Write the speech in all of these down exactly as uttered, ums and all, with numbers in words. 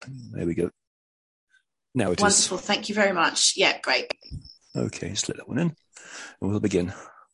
There we go. Now it Wonderful. is. Wonderful. Thank you very much. Yeah, great. Okay, just let that one in, and we'll begin.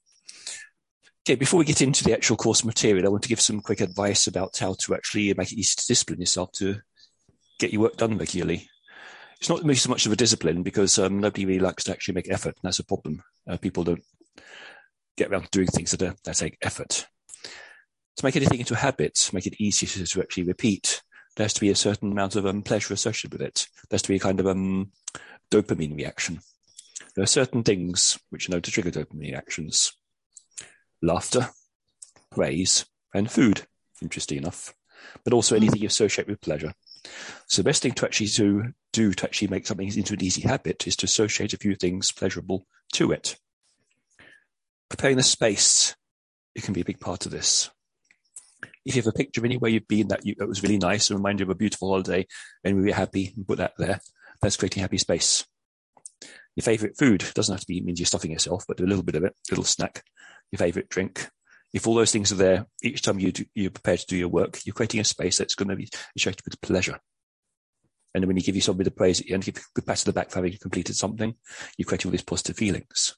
Okay, before we get into the actual course material, I want to give some quick advice about how to actually make it easy to discipline yourself to get your work done regularly. It's not so much of a discipline because um, nobody really likes to actually make effort, and that's a problem. Uh, people don't get around to doing things that, are, that take effort. To make anything into a habit, make it easier to actually repeat, there has to be a certain amount of um, pleasure associated with it. There has to be a kind of um, dopamine reaction. There are certain things which are known to trigger dopamine reactions. Laughter, praise, and food, interesting enough, but also anything you associate with pleasure. So the best thing to actually to do to actually make something into an easy habit is to associate a few things pleasurable to it. Preparing the space, it can be a big part of this. If you have a picture of anywhere you've been that, you, that was really nice and reminded you of a beautiful holiday and we were happy and put that there, that's creating happy space. Your favourite food doesn't have to be means you're stuffing yourself, but do a little bit of it, a little snack. Your favourite drink. If all those things are there, each time you do, you're prepared to do your work, you're creating a space that's going to be associated with pleasure. And then when you give yourself a bit of praise at the end, give a good pat to the back for having completed something, you're creating all these positive feelings.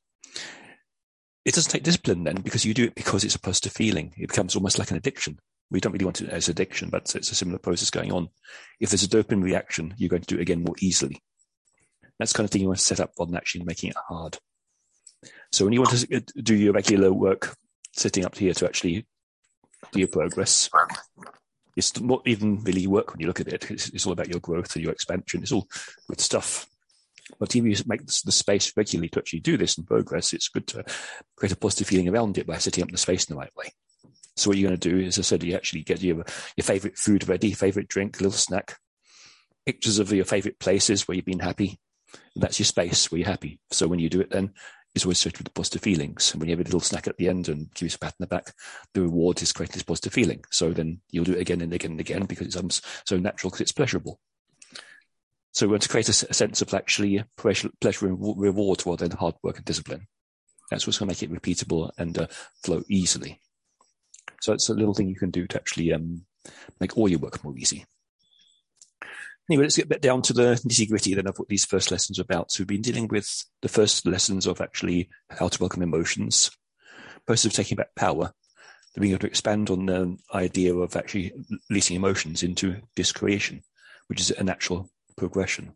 It doesn't take discipline then because you do it because it's a positive feeling. It becomes almost like an addiction. We don't really want it as addiction, but it's a similar process going on. If there's a dopamine reaction, you're going to do it again more easily. That's the kind of thing you want to set up rather than actually making it hard. So when you want to do your regular work, sitting up here to actually do your progress, it's not even really work when you look at it. It's, it's all about your growth and your expansion. It's all good stuff. But if you make the space regularly to actually do this and progress, it's good to create a positive feeling around it by setting up the space in the right way. So what you're going to do is, as I said, you actually get your, your favourite food ready, favourite drink, a little snack, pictures of your favourite places where you've been happy. And that's your space where you're happy. So when you do it then, it's always associated with the positive feelings. And when you have a little snack at the end and give you a pat in the back, the reward is creating this positive feeling. So then you'll do it again and again and again because it becomes so natural because it's pleasurable. So we want to create a, a sense of actually pleasure, pleasure and reward rather than hard work and discipline. That's what's going to make it repeatable and uh, flow easily. So it's a little thing you can do to actually um, make all your work more easy. Anyway, let's get back down to the nitty-gritty then of what these first lessons are about. So we've been dealing with the first lessons of actually how to welcome emotions, process of taking back power, then being able to expand on the idea of actually releasing emotions into discretion, which is a natural progression.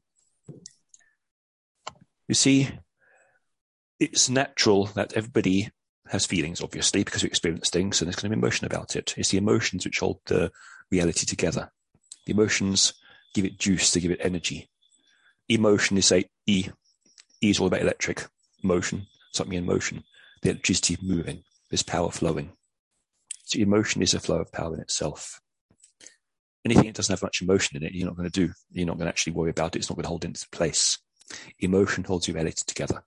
You see, it's natural that everybody has feelings, obviously, because we experience things, and there's going to be emotion about it. It's the emotions which hold the reality together. The emotions give it juice, to give it energy. Emotion is, say, E. E is all about electric motion, something in motion. The electricity moving, there's power flowing. So emotion is a flow of power in itself. Anything that doesn't have much emotion in it, you're not going to do. You're not going to actually worry about it. It's not going to hold it into place. Emotion holds your reality together.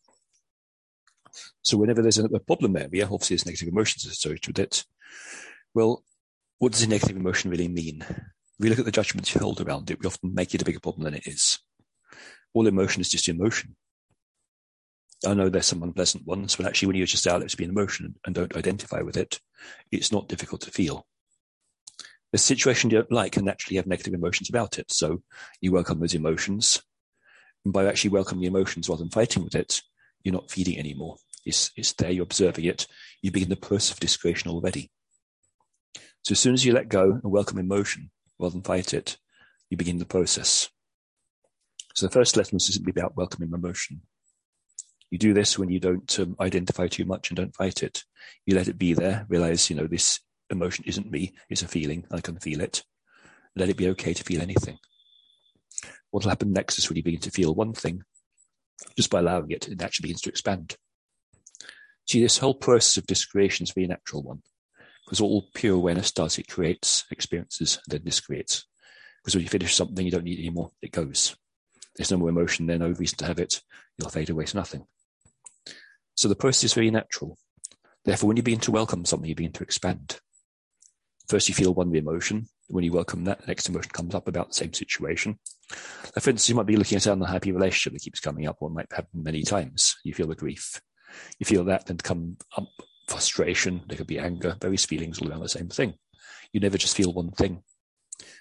So whenever there's a problem area, obviously there's negative emotions associated with it. Well, what does a negative emotion really mean? If we look at the judgments you hold around it, we often make it a bigger problem than it is. All emotion is just emotion. I know there's some unpleasant ones, but actually when you just allow it to be an emotion and don't identify with it, it's not difficult to feel. The situation you don't like can naturally have negative emotions about it. So you welcome those emotions. And by actually welcoming the emotions rather than fighting with it, you're not feeding it anymore. It's, it's there, you're observing it. You begin the process of discretion already. So as soon as you let go and welcome emotion, rather than fight it, you begin the process. So the first lesson is simply about welcoming emotion. You do this when you don't um, identify too much and don't fight it. You let it be there, realize, you know, this emotion isn't me, it's a feeling, I can feel it. Let it be okay to feel anything. What will happen next is when you begin to feel one thing, just by allowing it, it actually begins to expand. See, this whole process of discretion is a very natural one. Because all pure awareness does, it creates experiences and then discreates. Because when you finish something, you don't need it anymore, it goes. There's no more emotion there, no reason to have it. It'll fade away to nothing. So the process is very natural. Therefore, when you begin to welcome something, you begin to expand. First, you feel one emotion. When you welcome that, the next emotion comes up about the same situation. For instance, you might be looking at an unhappy relationship that keeps coming up, or it might happen many times. You feel the grief. You feel that, then come up frustration, there could be anger, various feelings all around the same thing. You never just feel one thing.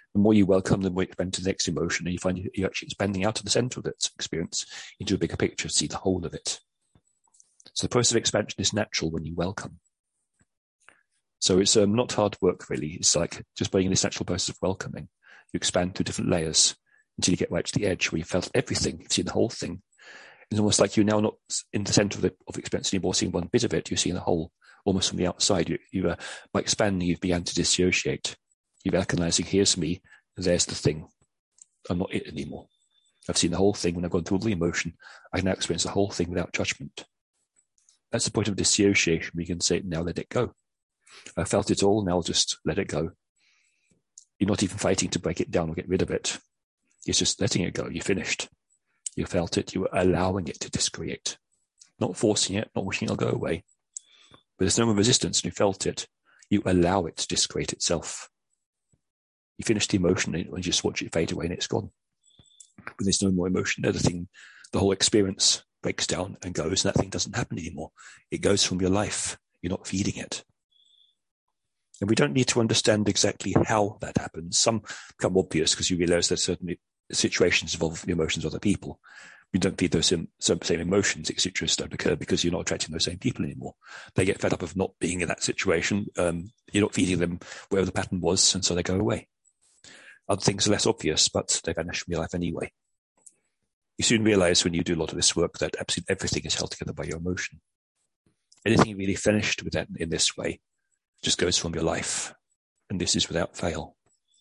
The more you welcome, the more you expand to the next emotion, and you find you're actually expanding out of the center of that experience into a bigger picture, see the whole of it. So the process of expansion is natural when you welcome. So it's um, not hard work, really. It's like just being in this natural process of welcoming. You expand through different layers until you get right to the edge where you've felt everything, you've seen the whole thing. It's almost like you're now not in the center of the of experience anymore, seeing one bit of it. You're seeing the whole, almost from the outside. You, you uh, by expanding, you've begun to dissociate. You're recognizing, here's me, there's the thing. I'm not it anymore. I've seen the whole thing. When I've gone through all the emotion, I can now experience the whole thing without judgment. That's the point of dissociation. We can say, now let it go. I felt it all, now I'll just let it go. You're not even fighting to break it down or get rid of it. It's just letting it go. You're finished. You felt it. You were allowing it to discreate. Not forcing it, not wishing it'll go away. But there's no more resistance, and you felt it. You allow it to discreate itself. You finish the emotion and you just watch it fade away and it's gone. But there's no more emotion. The other thing, the whole experience breaks down and goes, and that thing doesn't happen anymore. It goes from your life. You're not feeding it. And we don't need to understand exactly how that happens. Some become obvious because you realize that certain situations involve the emotions of other people. You don't feed those same, same emotions, et cetera, don't occur because you're not attracting those same people anymore. They get fed up of not being in that situation. Um, you're not feeding them wherever the pattern was, and so they go away. Other things are less obvious, but they vanish from your life anyway. You soon realize when you do a lot of this work that absolutely everything is held together by your emotion. Anything really finished with that in this way just goes from your life, and this is without fail.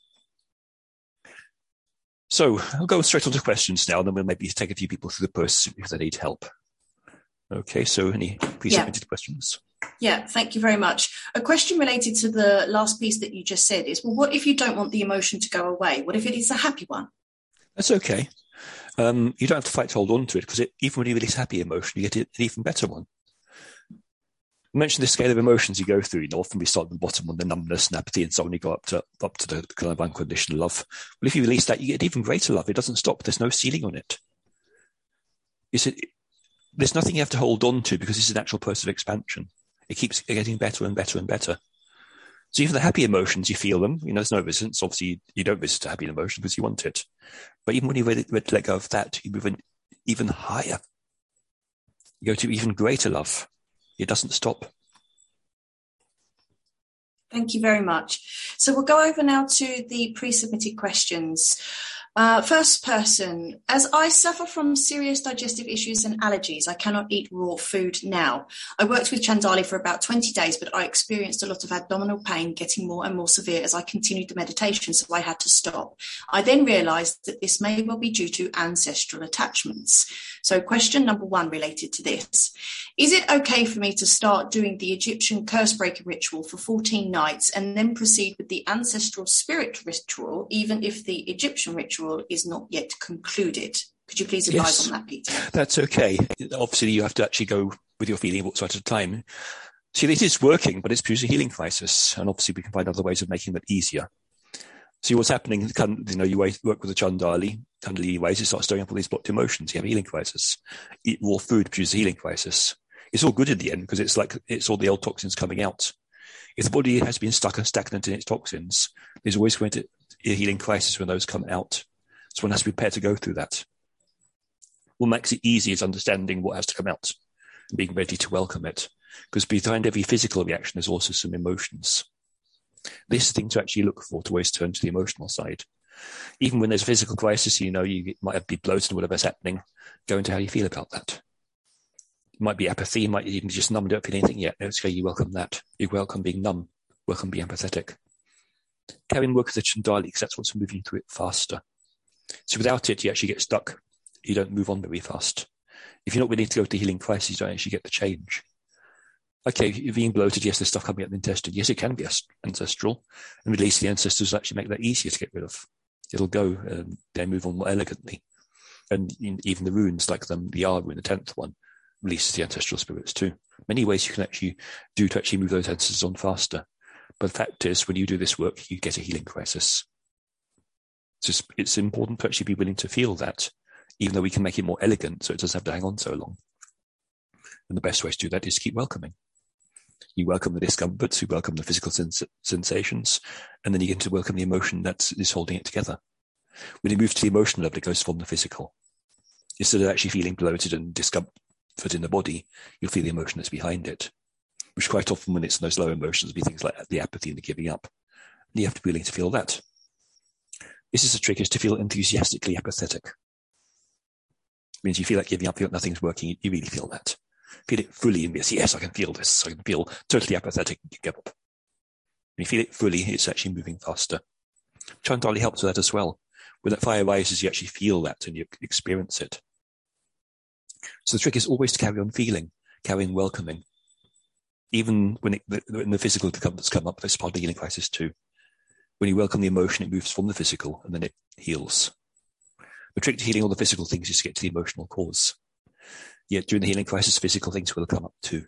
So I'll go straight on to questions now, and then we'll maybe take a few people through the process if they need help. Okay, so any pre-submitted yeah. questions? Yeah, thank you very much. A question related to the last piece that you just said is, well, what if you don't want the emotion to go away? What if it is a happy one? That's okay. Um, you don't have to fight to hold on to it, because even when you release happy emotion, you get an even better one. I mentioned the scale of emotions you go through. You know, often we start at the bottom on the numbness and apathy and so on. You go up to up to the kind of unconditional love. Well, if you release that, you get even greater love. It doesn't stop. There's no ceiling on it. You see, there's nothing you have to hold on to because it's a natural process of expansion. It keeps getting better and better and better. So even the happy emotions, you feel them. You know, there's no resistance. Obviously, you don't resist a happy emotion because you want it. But even when you're ready, ready to let go of that, you move in even higher. You go to even greater love. It doesn't stop. Thank you very much. So we'll go over now to the pre-submitted questions. Uh, first person, as I suffer from serious digestive issues and allergies, I cannot eat raw food now. I worked with Chandali for about twenty days, but I experienced a lot of abdominal pain getting more and more severe as I continued the meditation, so I had to stop. I then realised that this may well be due to ancestral attachments. So question number one related to this. Is it okay for me to start doing the Egyptian curse breaker ritual for fourteen nights and then proceed with the ancestral spirit ritual, even if the Egyptian ritual is not yet concluded? Could you please advise yes, on that, Peter? That's okay. Obviously, you have to actually go with your feeling what's right at a time. See, it is working, but it's producing a healing crisis, and obviously we can find other ways of making that easier. See what's happening. You know, you work with the Chandali, Chandali ways, you start stirring up all these blocked emotions. You have a healing crisis. Eat raw food produces a healing crisis. It's all good in the end because it's like it's all the old toxins coming out. If the body has been stuck and stagnant in its toxins, there's always going to be a healing crisis when those come out. So one has to be prepared to go through that. What makes it easy is understanding what has to come out and being ready to welcome it. Because behind every physical reaction, there's also some emotions. This is the thing to actually look for, to always turn to the emotional side. Even when there's a physical crisis, you know, you might be bloated and whatever's happening, go into how you feel about that. It might be apathy, it might even just numb, don't feel anything yet. No, it's okay, you welcome that. You welcome being numb, welcome being empathetic. Carry on work with the Chandali, because that's what's moving through it faster. So without it, you actually get stuck. You don't move on very fast. If you're not willing to go to healing crisis, you don't actually get the change. Okay, you're being bloated, yes, there's stuff coming out of the intestine. Yes, it can be ancestral. And release the ancestors will actually make that easier to get rid of. It'll go, um, they move on more elegantly. And even the runes, like the, the R rune, the tenth one, releases the ancestral spirits too. Many ways you can actually do to actually move those ancestors on faster. But the fact is, when you do this work, you get a healing crisis. It's just, it's important to actually be willing to feel that, even though we can make it more elegant so it doesn't have to hang on so long. And the best way to do that is keep welcoming. You welcome the discomforts, you welcome the physical sens- sensations, and then you get to welcome the emotion that is holding it together. When you move to the emotional level, it goes from the physical. Instead of actually feeling bloated and discomfort in the body, you'll feel the emotion that's behind it, which quite often when it's those low emotions, will be things like the apathy and the giving up. And you have to be willing to feel that. This is a trick, is to feel enthusiastically apathetic. It means you feel like giving up, feel like nothing's working, you really feel that. Feel it fully and yes, yes, I can feel this. I can feel totally apathetic and give up. When you feel it fully, it's actually moving faster. Chandali helps with that as well. When that fire rises, you actually feel that and you experience it. So the trick is always to carry on feeling, carry on welcoming. Even when, it, when the physical discomforts come up, that's part of the healing crisis too. When you welcome the emotion, it moves from the physical and then it heals. The trick to healing all the physical things is to get to the emotional cause. Yet during the healing crisis, physical things will come up too.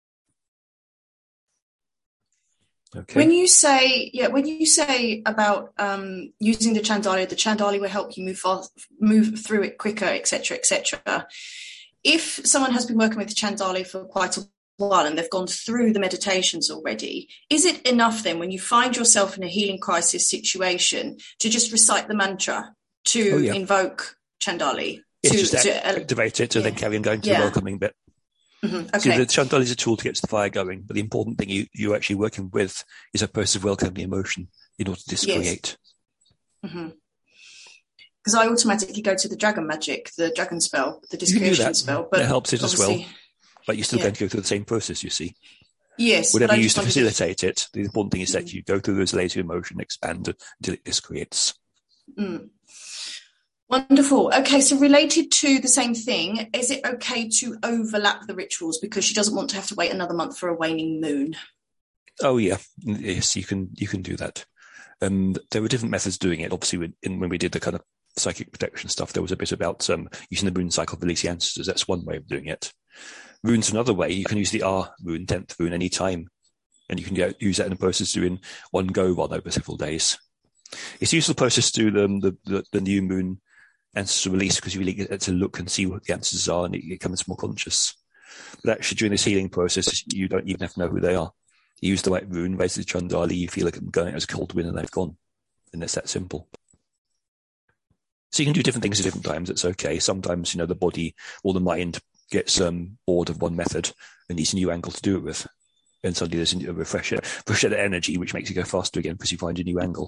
Okay. When you say, yeah, when you say about um, using the Chandali, the Chandali will help you move fast, move through it quicker, et cetera, et cetera. If someone has been working with the Chandali for quite a while and they've gone through the meditations already, is it enough then when you find yourself in a healing crisis situation to just recite the mantra to oh, yeah. invoke Chandali? Yes, to, just to, uh, activate it and yeah. then carry on going to yeah. the welcoming bit. Mm-hmm. Okay. See, the Chandali is a tool to get the fire going, but the important thing you, you're actually working with is a process of welcoming the emotion in order to discreate. Yes. Mm-hmm. Because I automatically go to the dragon magic, the dragon spell, the discretion spell. But that helps it as well. But you're still yeah. going to go through the same process, you see. Yes. Whatever you use to facilitate to... it, the important thing is that mm. you go through those layers of emotion, expand until it discreates. Mm. Wonderful. Okay, so related to the same thing, is it okay to overlap the rituals because she doesn't want to have to wait another month for a waning moon? Oh, yeah. Yes, you can you can do that. Um, there were different methods doing it. Obviously, when, in, when we did the kind of psychic protection stuff, there was a bit about um, using the moon cycle to release the ancestors. That's one way of doing it. Runes another way. You can use the R rune, tenth rune, any time. And you can get, use that in a process doing one go rather over several days. It's a useful process to do the, the, the, the new moon ancestor release because you really get to look and see what the ancestors are and it becomes more conscious. But actually during this healing process, you don't even have to know who they are. You use the right rune, raise the Chandali, you feel like I'm going as a cold wind and they've gone. And it's that simple. So you can do different things at different times. It's okay. Sometimes, you know, the body or the mind gets um, bored of one method and needs a new angle to do it with. And suddenly there's a refresher, refresher energy, which makes you go faster again because you find a new angle.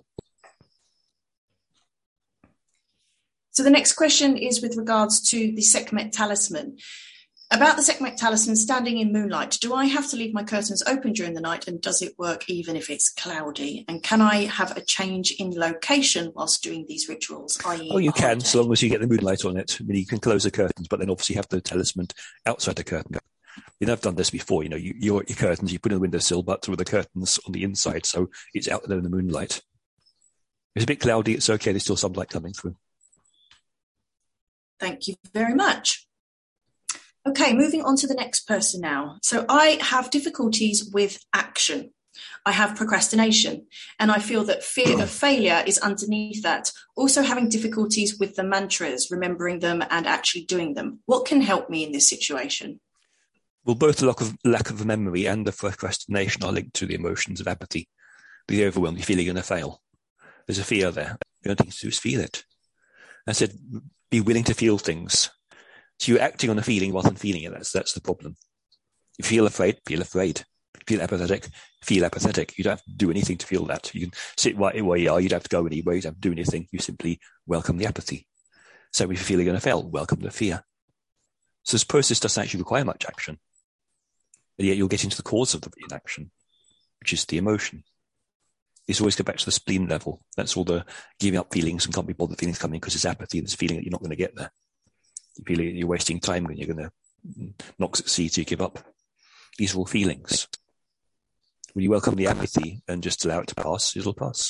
So the next question is with regards to the Sekhmet talisman. About the Sekhmet talisman standing in moonlight, do I have to leave my curtains open during the night and does it work even if it's cloudy? And can I have a change in location whilst doing these rituals? that is, oh, you can, so long as you get the moonlight on it. I mean, you can close the curtains, but then obviously have the talisman outside the curtain. You know, I've done this before, you know, you, your, your curtains, you put in the windowsill, but with the curtains on the inside, so it's out there in the moonlight. If it's a bit cloudy, it's okay, there's still some light coming through. Thank you very much. Okay, moving on to the next person now. So I have difficulties with action. I have procrastination, and I feel that fear of failure is underneath that. Also having difficulties with the mantras, remembering them and actually doing them. What can help me in this situation? Well, both the lack of, lack of memory and the procrastination are linked to the emotions of apathy. The overwhelmed, you feel you're going to fail. There's a fear there. The only thing to do is feel it. I said, be willing to feel things. So you're acting on a feeling rather than feeling it. That's that's the problem. You feel afraid, feel afraid. Feel apathetic, feel apathetic. You don't have to do anything to feel that. You can sit right where you are. You don't have to go anywhere. You don't have to do anything. You simply welcome the apathy. So if you feel you're going to fail, welcome the fear. So this process doesn't actually require much action. But yet you'll get into the cause of the inaction, which is the emotion. It's always go back to the spleen level. That's all the giving up feelings and can't be bothered feelings coming because it's apathy. There's a feeling that you're not going to get there. You feel like you're wasting time when you're going to not succeed, so you give up. These are all feelings. When you welcome the apathy and just allow it to pass, it'll pass.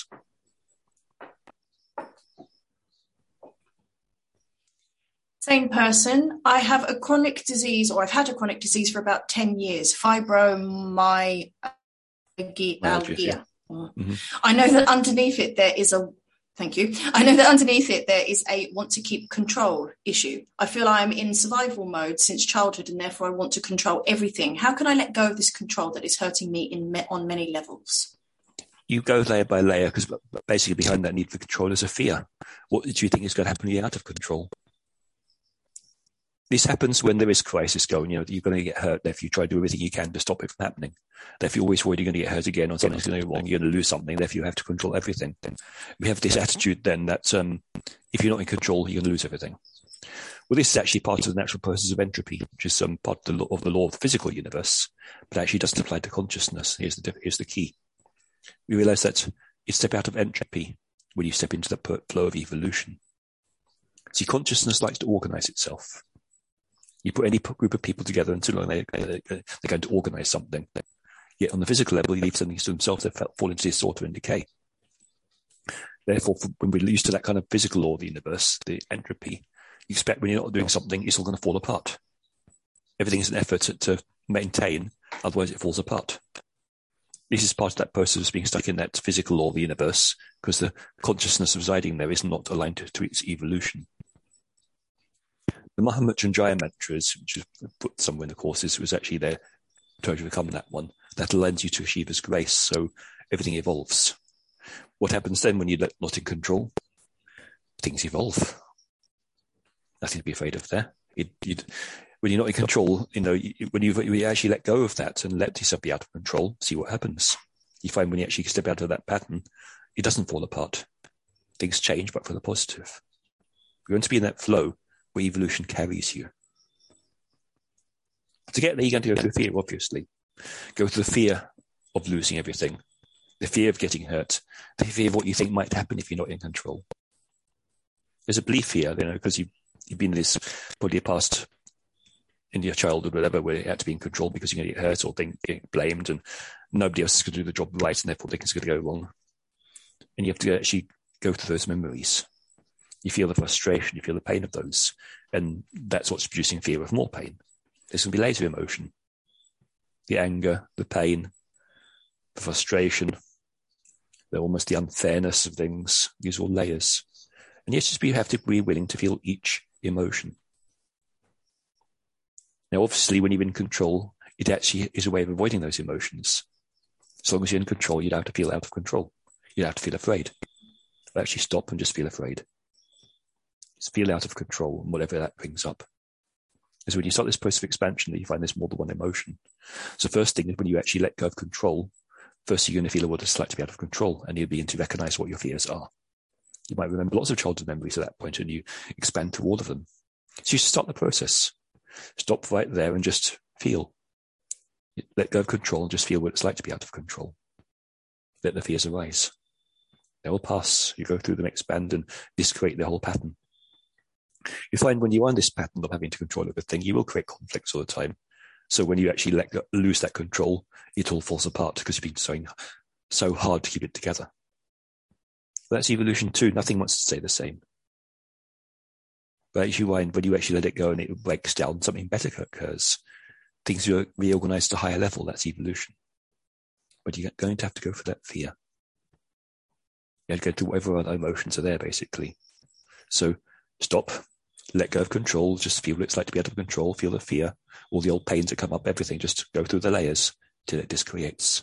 Same person. I have a chronic disease, or I've had a chronic disease for about ten years, fibromyalgia. Yeah. Mm-hmm. I know that underneath it there is a Thank you. I know that underneath it there is a want to keep control issue. I feel I'm in survival mode since childhood and therefore I want to control everything. How can I let go of this control that is hurting me in me- on many levels? You go layer by layer because basically behind that need for control is a fear. What do you think is going to happen when you're out of control? This happens when there is crisis going. You know, you're going to get hurt. Therefore, you try to do everything you can to stop it from happening. Therefore, you're always worried you're going to get hurt again or something's going to go wrong. You're going to lose something. Therefore, you have to control everything. We have this attitude then that um, if you're not in control, you're going to lose everything. Well, this is actually part of the natural process of entropy, which is um, part of the, law, of the law of the physical universe, but actually doesn't apply to consciousness. Here's the, here's the key. We realize that you step out of entropy when you step into the flow of evolution. See, consciousness likes to organize itself. You put any group of people together and too long they, they're going to organize something. Yet on the physical level, you leave something to themselves, they fall into disorder and decay. Therefore, when we're used to that kind of physical law of the universe, the entropy, you expect when you're not doing something, it's all going to fall apart. Everything is an effort to, to maintain, otherwise it falls apart. This is part of that process of being stuck in that physical law of the universe, because the consciousness residing there is not aligned to, to its evolution. The Mahamrityunjaya mantras, which is put somewhere in the courses, was actually there to overcome that one. That allows you to achieve His grace, so everything evolves. What happens then when you're not in control? Things evolve. Nothing to be afraid of there. It, when you're not in control, you know, you, when, you, when you actually let go of that and let yourself be out of control, see what happens. You find when you actually step out of that pattern, it doesn't fall apart. Things change, but for the positive. You're going to be in that flow where evolution carries you. To get there, you're going to go through fear, obviously. Go through the fear of losing everything, the fear of getting hurt, the fear of what you think might happen if you're not in control. There's a belief here, you know, because you've, you've been in this probably past in your childhood, whatever, where you had to be in control because you're going to get hurt or think, get blamed, and nobody else is going to do the job right, and therefore things are going to go wrong. And you have to actually go through those memories. You feel the frustration, you feel the pain of those. And that's what's producing fear of more pain. There's going to be layers of emotion. The anger, the pain, the frustration, the almost the unfairness of things. These are all layers. And yes, just you have to be willing to feel each emotion. Now, obviously, when you're in control, it actually is a way of avoiding those emotions. As long as you're in control, you don't have to feel out of control. You don't have to feel afraid. But actually stop and just feel afraid. Just feel out of control and whatever that brings up. Because when you start this process of expansion, you find there's more than one emotion. So first thing is when you actually let go of control, first you're going to feel what it's like to be out of control, and you'll begin to recognize what your fears are. You might remember lots of childhood memories at that point, and you expand to all of them. So you should start the process. Stop right there and just feel. Let go of control and just feel what it's like to be out of control. Let the fears arise. They will pass. You go through them, expand, and this create the whole pattern. You find when you are in this pattern of having to control everything, you will create conflicts all the time. So when you actually let go, lose that control, it all falls apart because you've been trying so hard to keep it together. But that's evolution too. Nothing wants to stay the same. But as you find, when you actually let it go and it breaks down, something better occurs. Things are reorganized to a higher level. That's evolution. But you're going to have to go for that fear. You have to go through whatever other emotions are there, basically. So stop. Let go of control, just feel what it's like to be out of control, feel the fear, all the old pains that come up, everything, just go through the layers till it discreates.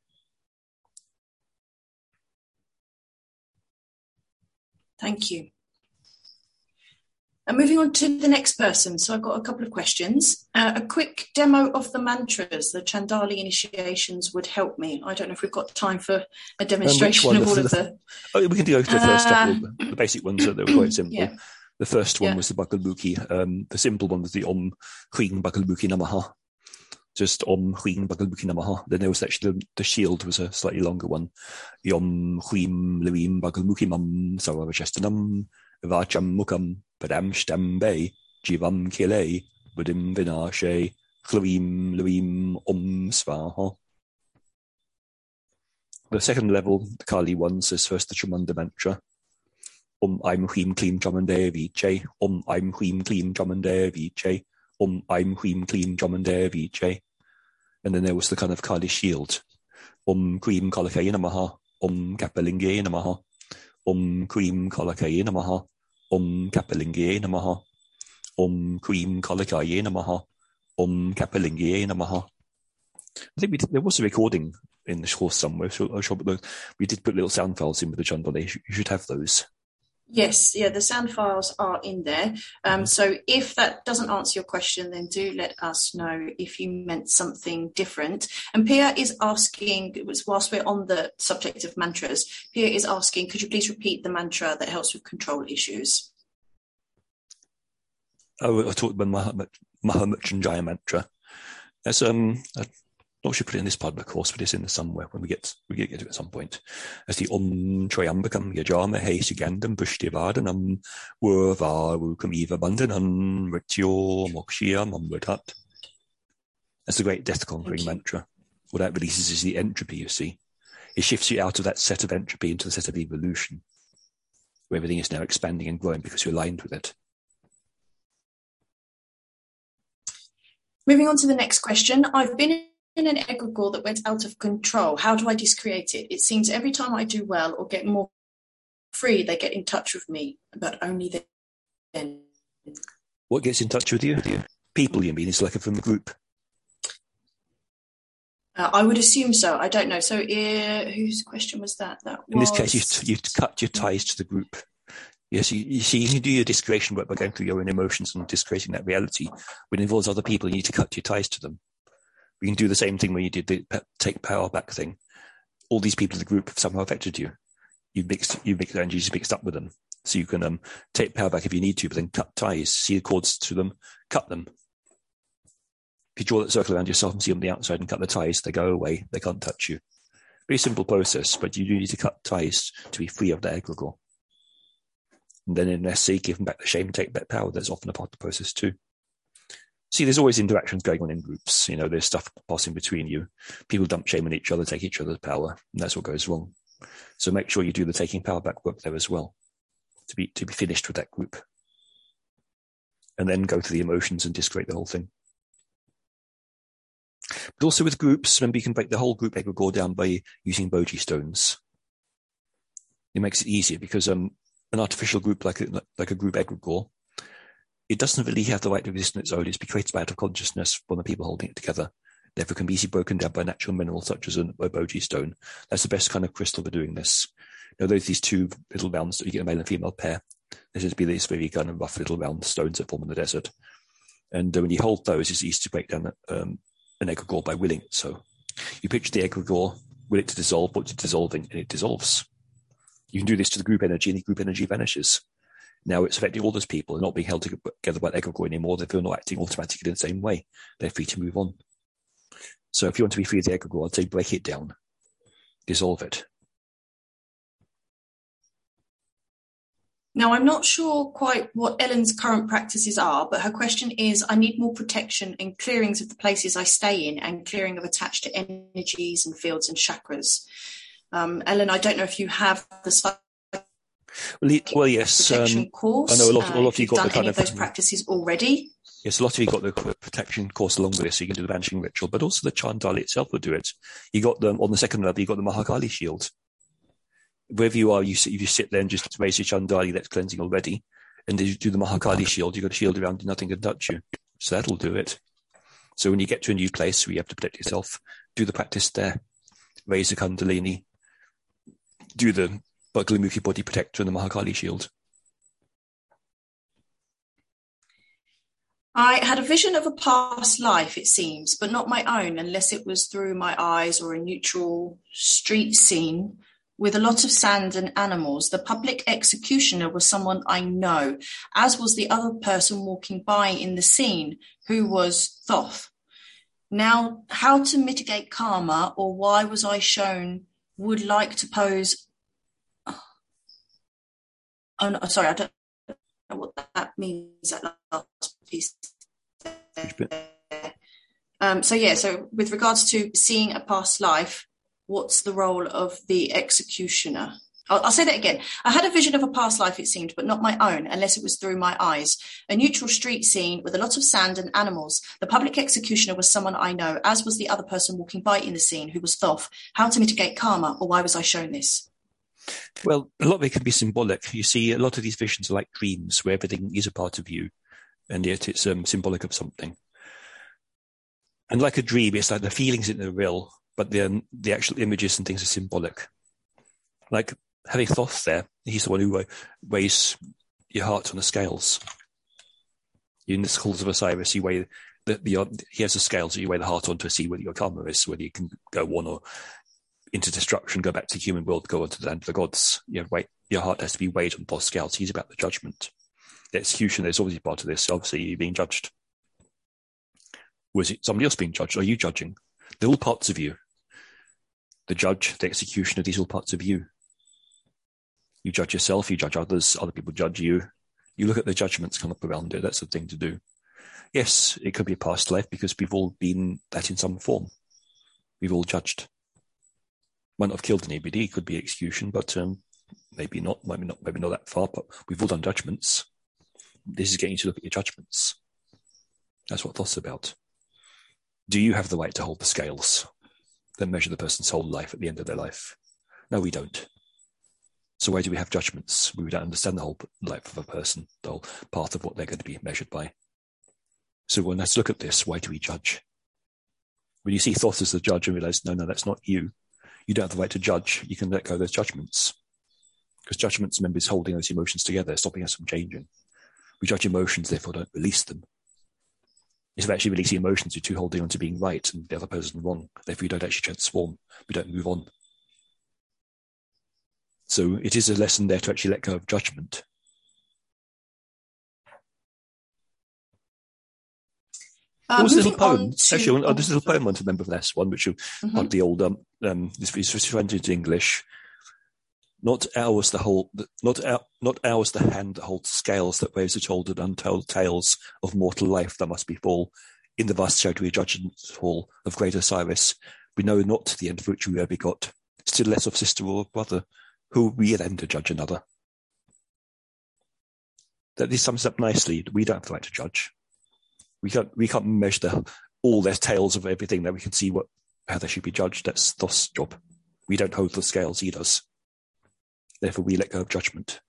Thank you. And moving on to the next person. So I've got a couple of questions. Uh, a quick demo of the mantras, the Chandali initiations would help me. I don't know if we've got time for a demonstration um, of all the, of the... Oh, we can go to the first uh, couple, the basic ones that were quite simple. Yeah. The first one yeah. was the Bakalmukhi. Um, the simple one was the Om Hring Bakalmukhi Namaha. Just Om Hring Bakalmukhi Namaha. Then there was actually the, the shield was a slightly longer one. The Om Hring Levim Bakalmukhi Mam Saravachastanam Vacham Mukam Padam Stambe Jivam Kile Budim Vinashe Hlavim Levim Om Svaha. The second level, the Kali one, says first the Chamunda mantra. Om Aim Hrim Klim Chamande Viche, Om Aim Hrim Klim Chamande Viche, Om Aim Hrim Klim Chamande Viche. And then there was the kind of Kali shield. Om Krim Kalakaya Namaha, Om Kapalinge Namaha, Om Krim Kalakaye Namaha. Om Kapalingaye Namaha. Om Krim Kalakaye Namaha. Om Kapalingaye Namaha. I think we did, there was a recording in the course somewhere. So I'm sure we did put little sound files in with the Chandali. You should have those. Yes, yeah, the sound files are in there. Um, so if that doesn't answer your question, then do let us know if you meant something different. And Pia is asking, whilst we're on the subject of mantras, Pia is asking, could you please repeat the mantra that helps with control issues? Oh, I talked about Mahamrityunjaya mantra. That's um. I'm not sure put it in this part of the course, but it's in there somewhere when we get we get, get to it at some point. As the Om Trayambakam Yajamahe Sugandham Pushtivardhanam Urvarukam Eva Bandhanam Mrityo Mokshya Mamritat. That's the great death conquering mantra. What that releases is the entropy, you see. It shifts you out of that set of entropy into the set of evolution, where everything is now expanding and growing because you're aligned with it. Moving on to the next question. I've been in an egregore that went out of control. How do I discreate it? It seems every time I do well or get more free, they get in touch with me, but only then. What gets in touch with you? People, you mean? It's like from the group. Uh, I would assume so. I don't know. So uh, whose question was that? That in was... this case, you, you cut your ties to the group. Yes, you, you see, you can do your discretion work by going through your own emotions and discreting that reality. When it involves other people, you need to cut your ties to them. We can do the same thing when you did the take power back thing. All these people in the group have somehow affected you. You've mixed, you've mixed energies mixed up with them. So you can um, take power back if you need to, but then cut ties, see the cords to them, cut them. If you draw that circle around yourself and see them on the outside and cut the ties, they go away. They can't touch you. Very simple process, but you do need to cut ties to be free of the egregore. And then in S C, give them back the shame, take back power. That's often a part of the process too. See, there's always interactions going on in groups. You know, there's stuff passing between you. People dump shame on each other, take each other's power, and that's what goes wrong. So make sure you do the taking power back work there as well, to be to be finished with that group. And then go to the emotions and discreate the whole thing. But also with groups, remember you can break the whole group egregore down by using boji stones. It makes it easier because um, an artificial group like a, like a group egregore, it doesn't really have the right to exist on its own. It's created by out of consciousness from the people holding it together. Therefore, can be easily broken down by natural minerals such as a, a boji stone. That's the best kind of crystal for doing this. Now, there's these two little rounds that you get a male and female pair. There should be these very kind of rough little round stones that form in the desert. And uh, when you hold those, it's easy to break down um, an egregore by willing it. So you picture the egregore, will it to dissolve, what it's dissolving, and it dissolves. You can do this to the group energy, and the group energy vanishes. Now it's affecting all those people. They're not being held together by the egregore anymore. They feel not acting automatically in the same way. They're free to move on. So if you want to be free of the egregore, I'd say break it down. Dissolve it. Now, I'm not sure quite what Ellen's current practices are, but her question is, I need more protection and clearings of the places I stay in and clearing of attached to energies and fields and chakras. Um, Ellen, I don't know if you have the Well, well yes. protection um, course. I know a lot, a lot uh, of you you've got done the kind any of, of those practices already. Yes, a lot of you got the protection course along with this, so you can do the vanishing ritual, but also the Chandali itself will do it. You got them on the second level. You got the Mahakali shield. Wherever you are, you sit, you sit there and just raise your Chandali that's cleansing already, and then you do the Mahakali shield. You got a shield around you, nothing can touch you, so that'll do it. So when you get to a new place where you have to protect yourself, do the practice there. Raise the Kundalini, do the Bhagavamukhī body protector and the Mahakali shield. I had a vision of a past life, it seems, but not my own, unless it was through my eyes or a neutral street scene with a lot of sand and animals. The public executioner was someone I know, as was the other person walking by in the scene, who was Thoth. Now, how to mitigate karma, or why was I shown, would like to pose... Oh, no, sorry, I don't know what that means, that last piece. Um, so yeah, so with regards to seeing a past life, what's the role of the executioner? I'll, I'll say that again. I had a vision of a past life, it seemed, but not my own, unless it was through my eyes. A neutral street scene with a lot of sand and animals. The public executioner was someone I know, as was the other person walking by in the scene, who was Thoth. How to mitigate karma, or why was I shown this? Well, a lot of it can be symbolic. You see, a lot of these visions are like dreams where everything is a part of you, and yet it's um, symbolic of something. And like a dream, it's like the feelings in the real, but the, the actual images and things are symbolic. Like having Thoth there, he's the one who weighs your heart on the scales. In the Halls of Osiris, you weigh the, the, he has the scales that you weigh the heart on to see whether your karma is, whether you can go on or into destruction, go back to the human world, go on to the land of the gods. You know, wait, your heart has to be weighed on Thoth's scales. He's about the judgment. The execution is obviously part of this. Obviously, you're being judged. Was it somebody else being judged? Are you judging? They're all parts of you. The judge, the executioner, these are all parts of you. You judge yourself, you judge others, other people judge you. You look at the judgments come up around it. That's the thing to do. Yes, it could be a past life because we've all been that in some form. We've all judged. Might not have killed anybody, it could be execution, but um, maybe not, maybe not, maybe not that far, but we've all done judgments. This is getting you to look at your judgments. That's what Thoth's about. Do you have the right to hold the scales that measure the person's whole life at the end of their life? No, we don't. So why do we have judgments? We don't understand the whole life of a person, the whole path of what they're going to be measured by. So when let's look at this, why do we judge? When you see Thoth as the judge and realize, no, no, that's not you. You don't have the right to judge. You can let go of those judgments. Because judgments, remember, is holding those emotions together, stopping us from changing. We judge emotions, therefore don't release them. If we actually releasing emotions, you're too holding on to being right and the other person wrong. Therefore, you don't actually transform. We don't move on. So it is a lesson there to actually let go of judgment. Um, There's a little poem. To, actually, oh, oh, there's a little poem I want to remember for this one, which mm-hmm. part of the old, um, um, this is translated into English. Not ours the whole, not our, not ours the hand that holds scales that waves the told and untold tales of mortal life that must befall. In the vast shadowy judgment hall of great Osiris, we know not the end of which we were begot, still less of sister or brother, who we then to judge another. That this sums up nicely. We don't have the right to judge. We can't, we can't measure the, all their tales of everything that we can see what, how they should be judged. That's Thoth's job. We don't hold the scales, he does. Therefore, we let go of judgment.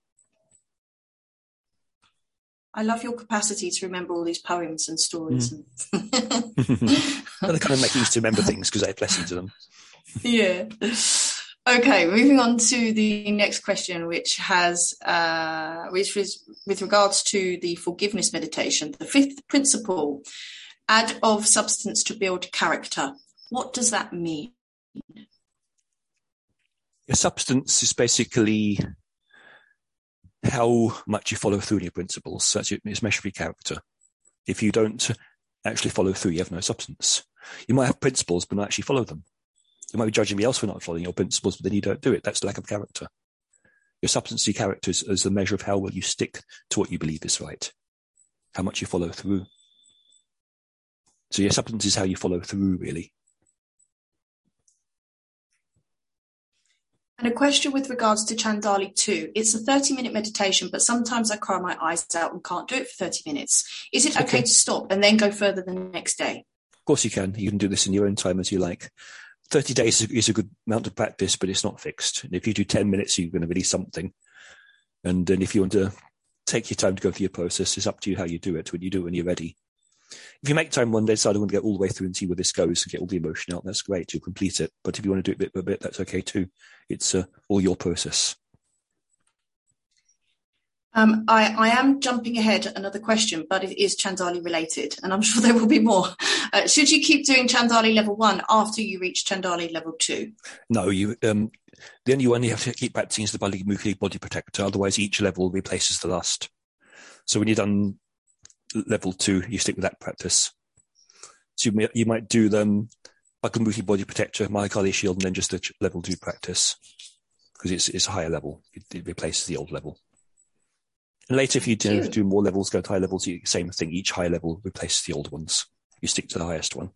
I love your capacity to remember all these poems and stories. Mm. And well, they kind of make you used to remember things because they have lessons in them. Yeah. Okay, moving on to the next question, which has, uh, which is with regards to the forgiveness meditation, the fifth principle, add of substance to build character. What does that mean? Your substance is basically how much you follow through in your principles. So it's measured for your character. If you don't actually follow through, you have no substance. You might have principles, but not actually follow them. You might be judging me else for not following your principles, but then you don't do it. That's the lack of character. Your substance, your character is, is the measure of how well you stick to what you believe is right, how much you follow through. So your substance is how you follow through, really. And a question with regards to Chandali two. It's a thirty-minute meditation, but sometimes I cry my eyes out and can't do it for thirty minutes. Is it okay, okay to stop and then go further the next day? Of course you can. You can do this in your own time as you like. thirty days is a good amount of practice, but it's not fixed. And if you do ten minutes, you're going to release something. And then if you want to take your time to go through your process, it's up to you how you do it, when you do it when you're ready. If you make time one day, decide I want to get all the way through and see where this goes and get all the emotion out, that's great. You'll complete it. But if you want to do it bit by bit, that's okay too. It's uh, all your process. Um, I, I am jumping ahead another question, but it is Chandali related, and I'm sure there will be more. Uh, should you keep doing Chandali level one after you reach Chandali level two? No, you. Um, the only one you have to keep practicing is the Bali Mukhi body protector. Otherwise, each level replaces the last. So when you're done level two, you stick with that practice. So you, may, you might do them Bhakamukhi body protector, Mahakali shield, and then just the level two practice because it's it's a higher level. It, it replaces the old level. And later, if you do, do more levels, go to high levels, you, same thing. Each high level replaces the old ones. You stick to the highest one.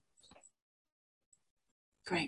Great.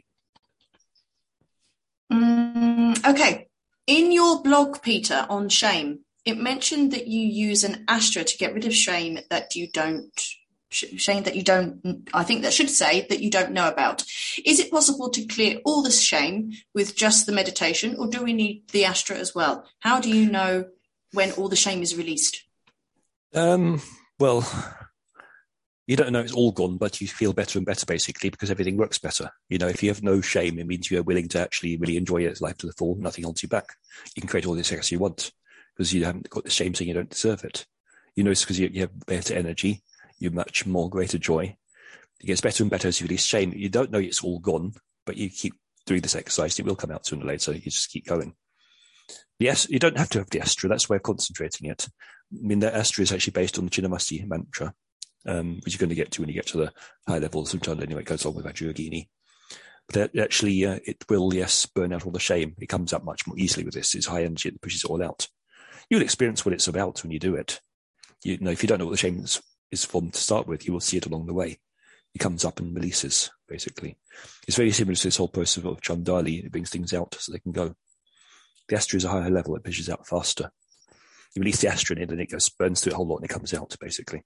Mm, okay. In your blog, Peter, on shame, it mentioned that you use an astra to get rid of shame that you don't shame that you don't, I think that should say that you don't know about. Is it possible to clear all the shame with just the meditation, or do we need the Astra as well? How do you know when all the shame is released? Um, well, you don't know it's all gone, but you feel better and better, basically, because everything works better. You know, if you have no shame, it means you're willing to actually really enjoy your life to the full. Nothing holds you back. You can create all the success you want because you haven't got the shame saying you don't deserve it. You know, it's because you, you have better energy. You have much more greater joy. It gets better and better as you release shame. You don't know it's all gone, but you keep doing this exercise. It will come out sooner or later. You just keep going. Yes, you don't have to have the Astra. That's why I'm concentrating it. I mean, the Astra is actually based on the Chinnamasti mantra, um, which you're going to get to when you get to the high levels of Chandra. Anyway, it goes on with Vajrayogini. But actually, uh, it will, yes, burn out all the shame. It comes up much more easily with this. It's high energy that pushes it all out. You'll experience what it's about when you do it. You know, if you don't know what the shame is, is from to start with, you will see it along the way. It comes up and releases, basically. It's very similar to this whole process of Chandali. It brings things out so they can go. The Astra is a higher level. It pushes out faster. You release the Astra in it and it goes, burns through a whole lot and it comes out, basically.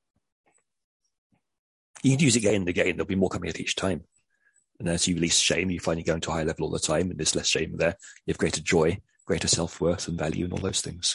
You can use it again and again. There'll be more coming out each time. And as you release shame, you find you go into a higher level all the time and there's less shame there. You have greater joy, greater self-worth and value and all those things.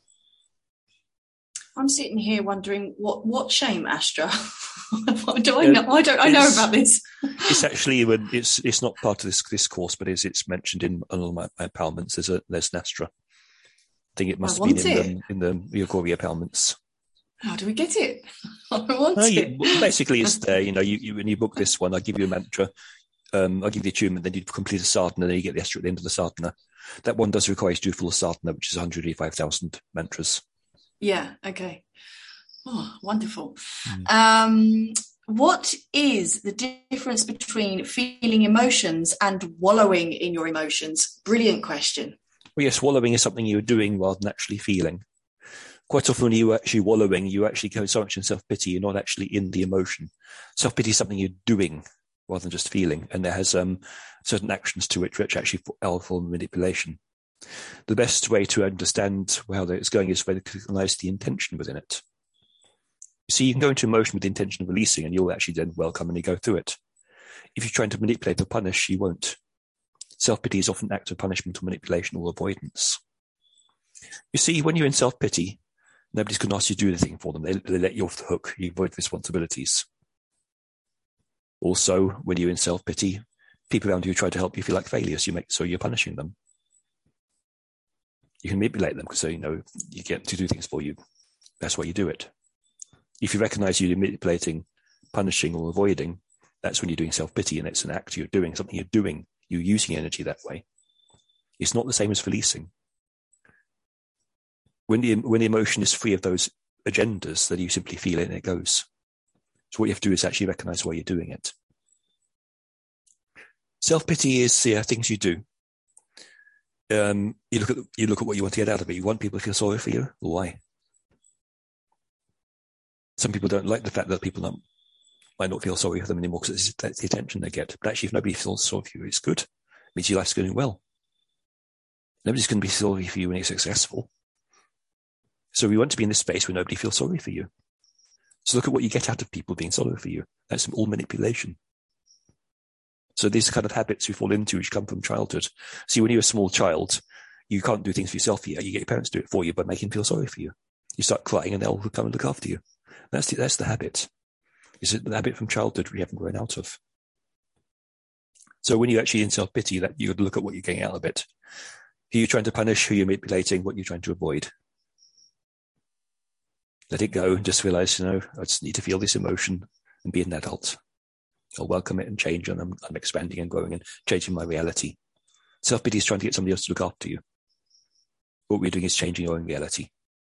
I'm sitting here wondering what, what shame, Astra? do I know? I don't. I know about this. It's actually when it's it's not part of this this course, but it's it's mentioned in all my, my empowerments. There's a there's an Astra. I think it must have been in the, in the Yogori empowerments. How do we get it? I want uh, it. You, basically, it's there. You know, you, you when you book this one, I give you a mantra. Um, I'll give you the attunement, then you complete a sadhana, then you get the Astra at the end of the sadhana. That one does require you to do full sadhana, which is one hundred eighty-five thousand mantras. Yeah, okay. Oh, wonderful. Mm. Um, what is the difference between feeling emotions and wallowing in your emotions? Brilliant question. Well, yes, wallowing is something you're doing rather than actually feeling. Quite often when you're actually wallowing, you actually go so much in self-pity, you're not actually in the emotion. Self-pity is something you're doing rather than just feeling, and there has um, certain actions to it which actually are a form of manipulation. The best way to understand how it's going is to recognize the intention within it. You see, you can go into emotion with the intention of releasing, and you'll actually then welcome and you go through it. If you're trying to manipulate or punish, you won't. Self-pity is often an act of punishment or manipulation or avoidance. You see, when you're in self-pity, nobody's going to ask you to do anything for them. They, they let you off the hook. You avoid responsibilities. Also, when you're in self-pity, people around you try to help you feel like failures. You make so you're punishing them. You can manipulate them because, you know, you get them to do things for you. That's why you do it. If you recognize you're manipulating, punishing, or avoiding, that's when you're doing self-pity, and it's an act you're doing, something you're doing. You're using energy that way. It's not the same as releasing. When the, when the emotion is free of those agendas, then you simply feel it and it goes. So what you have to do is actually recognize why you're doing it. Self-pity is uh, things you do. Um, you look at you look at what you want to get out of it. You want people to feel sorry for you. Why? Some people don't like the fact that people don't, might not feel sorry for them anymore because that's the attention they get. But actually, if nobody feels sorry for you, it's good. It means your life's going well. Nobody's going to be sorry for you when you're successful. So we want to be in this space where nobody feels sorry for you. So look at what you get out of people being sorry for you. That's all manipulation. So these kind of habits we fall into, which come from childhood. See, when you're a small child, you can't do things for yourself yet. You get your parents to do it for you by making them feel sorry for you. You start crying and they'll come and look after you. That's the, that's the habit. It's the habit from childhood we haven't grown out of. So when you're actually in self-pity, that you got to look at what you're getting out of it. Who you're trying to punish, who you're manipulating, what you're trying to avoid. Let it go and just realize, you know, I just need to feel this emotion and be an adult. I'll welcome it and change, and I'm, I'm expanding and growing and changing my reality. Self-pity is trying to get somebody else to look after you. What we're doing is changing your own reality.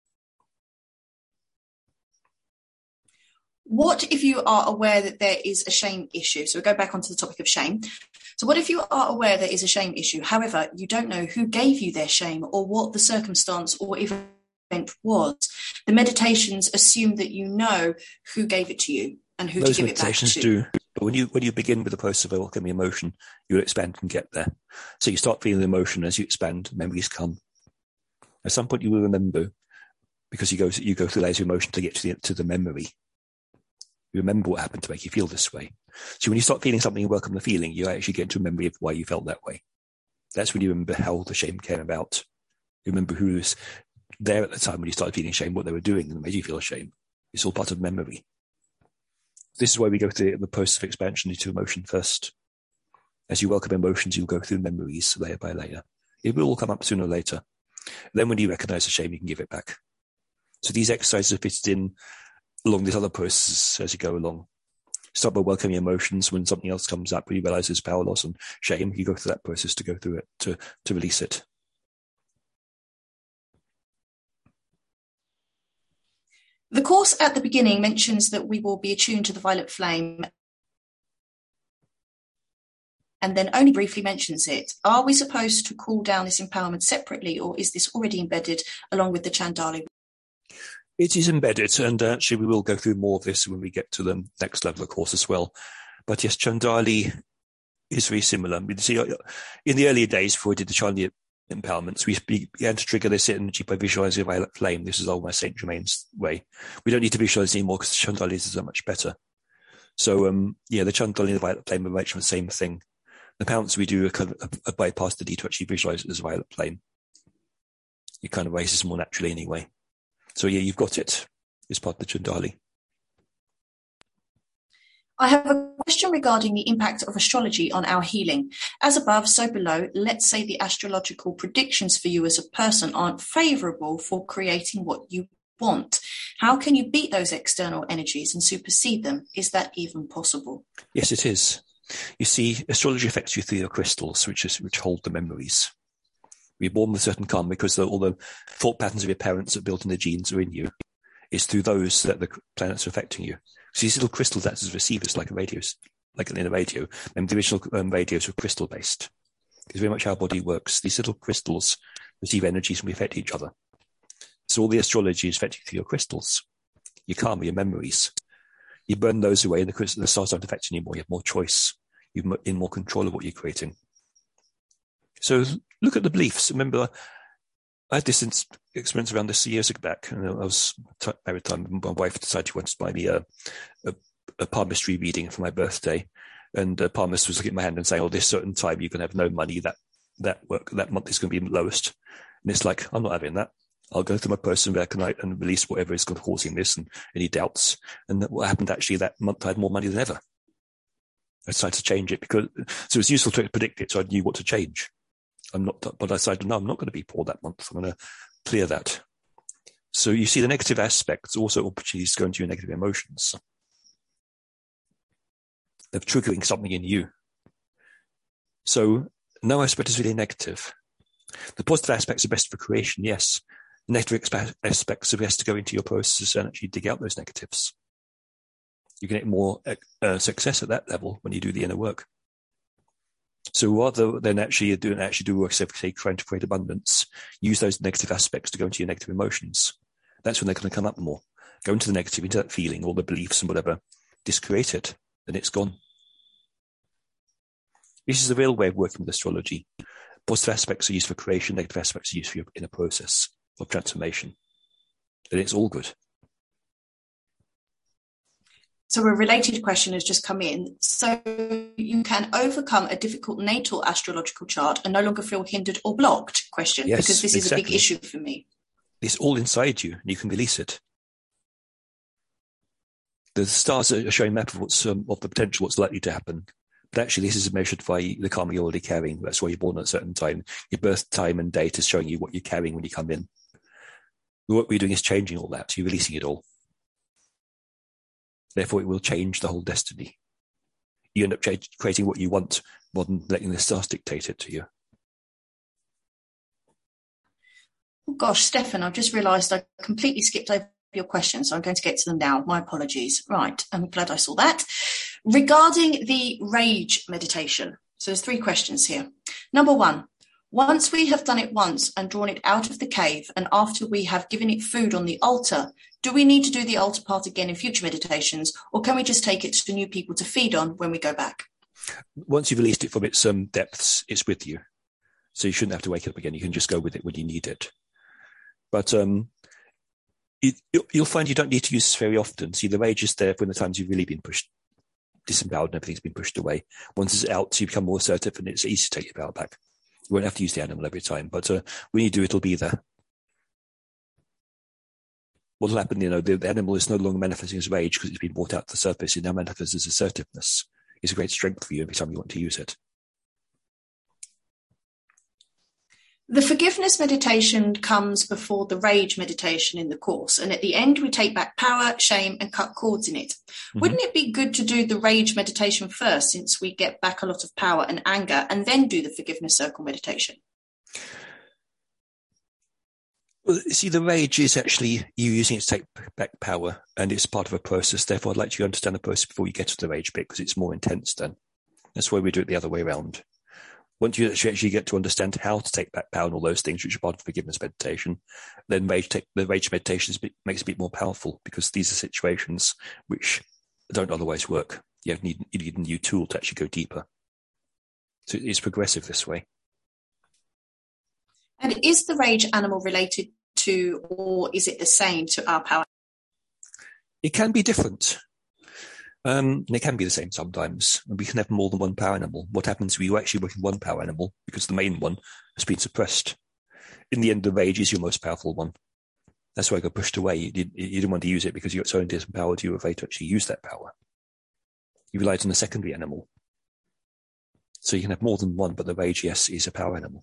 What if you are aware that there is a shame issue? So we go back onto the topic of shame. So what if you are aware there is a shame issue? However, you don't know who gave you their shame or what the circumstance or event was. The meditations assume that you know who gave it to you and who Those to give it back to. Those meditations do. But when you when you begin with the process of welcoming emotion, you will expand and get there. So you start feeling the emotion as you expand, memories come. At some point you will remember, because you go you go through layers of emotion to get to the to the memory. You remember what happened to make you feel this way. So when you start feeling something and welcome the feeling, you actually get into a memory of why you felt that way. That's when you remember how the shame came about. You remember who was there at the time when you started feeling shame, what they were doing and made you feel shame. It's all part of memory. This is why we go through the process of expansion into emotion first. As you welcome emotions, you'll go through memories layer by layer. It will all come up sooner or later. Then when you recognize the shame, you can give it back. So these exercises are fitted in along these other processes as you go along. Start by welcoming emotions. When something else comes up, when you realize there's power loss and shame, you go through that process to go through it, to, to release it. The course at the beginning mentions that we will be attuned to the violet flame, and then only briefly mentions it. Are we supposed to cool down this empowerment separately, or is this already embedded along with the Chandali? It is embedded, and actually we will go through more of this when we get to the next level of course as well. But yes, Chandali is very similar. You see, in the earlier days, before we did the Chandali empowerments, we began to trigger this energy by visualizing a violet flame. This is all my Saint Germain's way. We don't need to visualize anymore because the Chandali is so much better. So, um, yeah, the Chandali and the violet flame are much the same thing. The empowerments we do are kind of a, a bypass the need to actually visualize it as a violet flame. It kind of raises more naturally anyway. So yeah, you've got it. It's part of the Chandali. I have a question regarding the impact of astrology on our healing. As above, so below, let's say the astrological predictions for you as a person aren't favourable for creating what you want. How can you beat those external energies and supersede them? Is that even possible? Yes, it is. You see, astrology affects you through your crystals, which is which hold the memories. We're born with certain karma because the, all the thought patterns of your parents that are built in the genes are in you. It's through those that the planets are affecting you. So these little crystals act as receivers, like a radio, like in a radio. And the original um, radios were crystal based. It's very much how our body works. These little crystals receive energies and we affect each other. So all the astrology is affecting through your crystals, your karma, your memories. You burn those away, and the crystals, the stars aren't affecting you anymore. You have more choice. You're in more control of what you're creating. So look at the beliefs. Remember, I had this experience around this years back, and I was married time. My wife decided she wanted to buy me a, a, a palmistry reading for my birthday, and the palmist was looking at my hand and saying, "Oh, this certain time you can have no money. That that work that month is going to be lowest." And it's like, I'm not having that. I'll go through my personal reckoning and release whatever is causing this and any doubts. And that what happened actually that month, I had more money than ever. I decided to change it because so it was useful to predict it, so I knew what to change. I'm not, but I decided, no, I'm not going to be poor that month. I'm going to clear that. So you see the negative aspects, also opportunities to go into your negative emotions. They're triggering something in you. So no aspect is really negative. The positive aspects are best for creation, yes. The negative aspects are best to go into your process and actually dig out those negatives. You can get more uh, success at that level when you do the inner work. So rather than actually do actually do work, say, trying to create abundance, use those negative aspects to go into your negative emotions. That's when they're going to come up more. Go into the negative, into that feeling, all the beliefs and whatever. Discreate it, and it's gone. This is the real way of working with astrology. Positive aspects are used for creation, negative aspects are used for your inner process of transformation. And it's all good. So a related question has just come in. So you can overcome a difficult natal astrological chart and no longer feel hindered or blocked? Question, yes, because this exactly. is a big issue for me. It's all inside you, and you can release it. The stars are showing a map of what's um, of the potential, what's likely to happen. But actually, this is measured by the karma you're already carrying. That's why you're born at a certain time. Your birth time and date is showing you what you're carrying when you come in. What we're doing is changing all that. You're releasing it all. Therefore, it will change the whole destiny. You end up change, creating what you want rather than letting the stars dictate it to you. Oh gosh, Stefan, I've just realised I completely skipped over your questions, so I'm going to get to them now. My apologies. Right, I'm glad I saw that. Regarding the rage meditation, so there's three questions here. Number one, once we have done it once and drawn it out of the cave, and after we have given it food on the altar, do we need to do the altar part again in future meditations, or can we just take it to new people to feed on when we go back? Once you've released it from its um, depths, it's with you. So you shouldn't have to wake it up again. You can just go with it when you need it. But um, you, you'll find you don't need to use this very often. See, the rage is there when the times you've really been pushed, disempowered and everything's been pushed away. Once it's out, you become more assertive and it's easy to take your power back. You won't have to use the animal every time, but uh, when you do, it'll be there. What will happen, you know, the, the animal is no longer manifesting as rage because it's been brought out to the surface. It now manifests as assertiveness. It's a great strength for you every time you want to use it. The forgiveness meditation comes before the rage meditation in the course, and at the end we take back power, shame, and cut cords in it. Mm-hmm. Wouldn't it be good to do the rage meditation first, since we get back a lot of power and anger, and then do the forgiveness circle meditation? Well, see, the rage is actually you using it to take back power, and it's part of a process. Therefore, I'd like you to understand the process before you get to the rage bit, because it's more intense then. That's why we do it the other way around. Once you actually get to understand how to take back power and all those things, which are part of forgiveness meditation, then rage take, the rage meditation is, makes it a bit more powerful, because these are situations which don't otherwise work. You need, you need a new tool to actually go deeper. So it's progressive this way. And is the rage animal related to, or is it the same to our power? It can be different. Um, and it can be the same sometimes. And we can have more than one power animal. What happens if you actually work with one power animal because the main one has been suppressed? In the end, the rage is your most powerful one. That's why it got pushed away. You didn't, you didn't want to use it because you got so disempowered you were afraid to actually use that power. You relied on a secondary animal. So you can have more than one, but the rage, yes, is a power animal.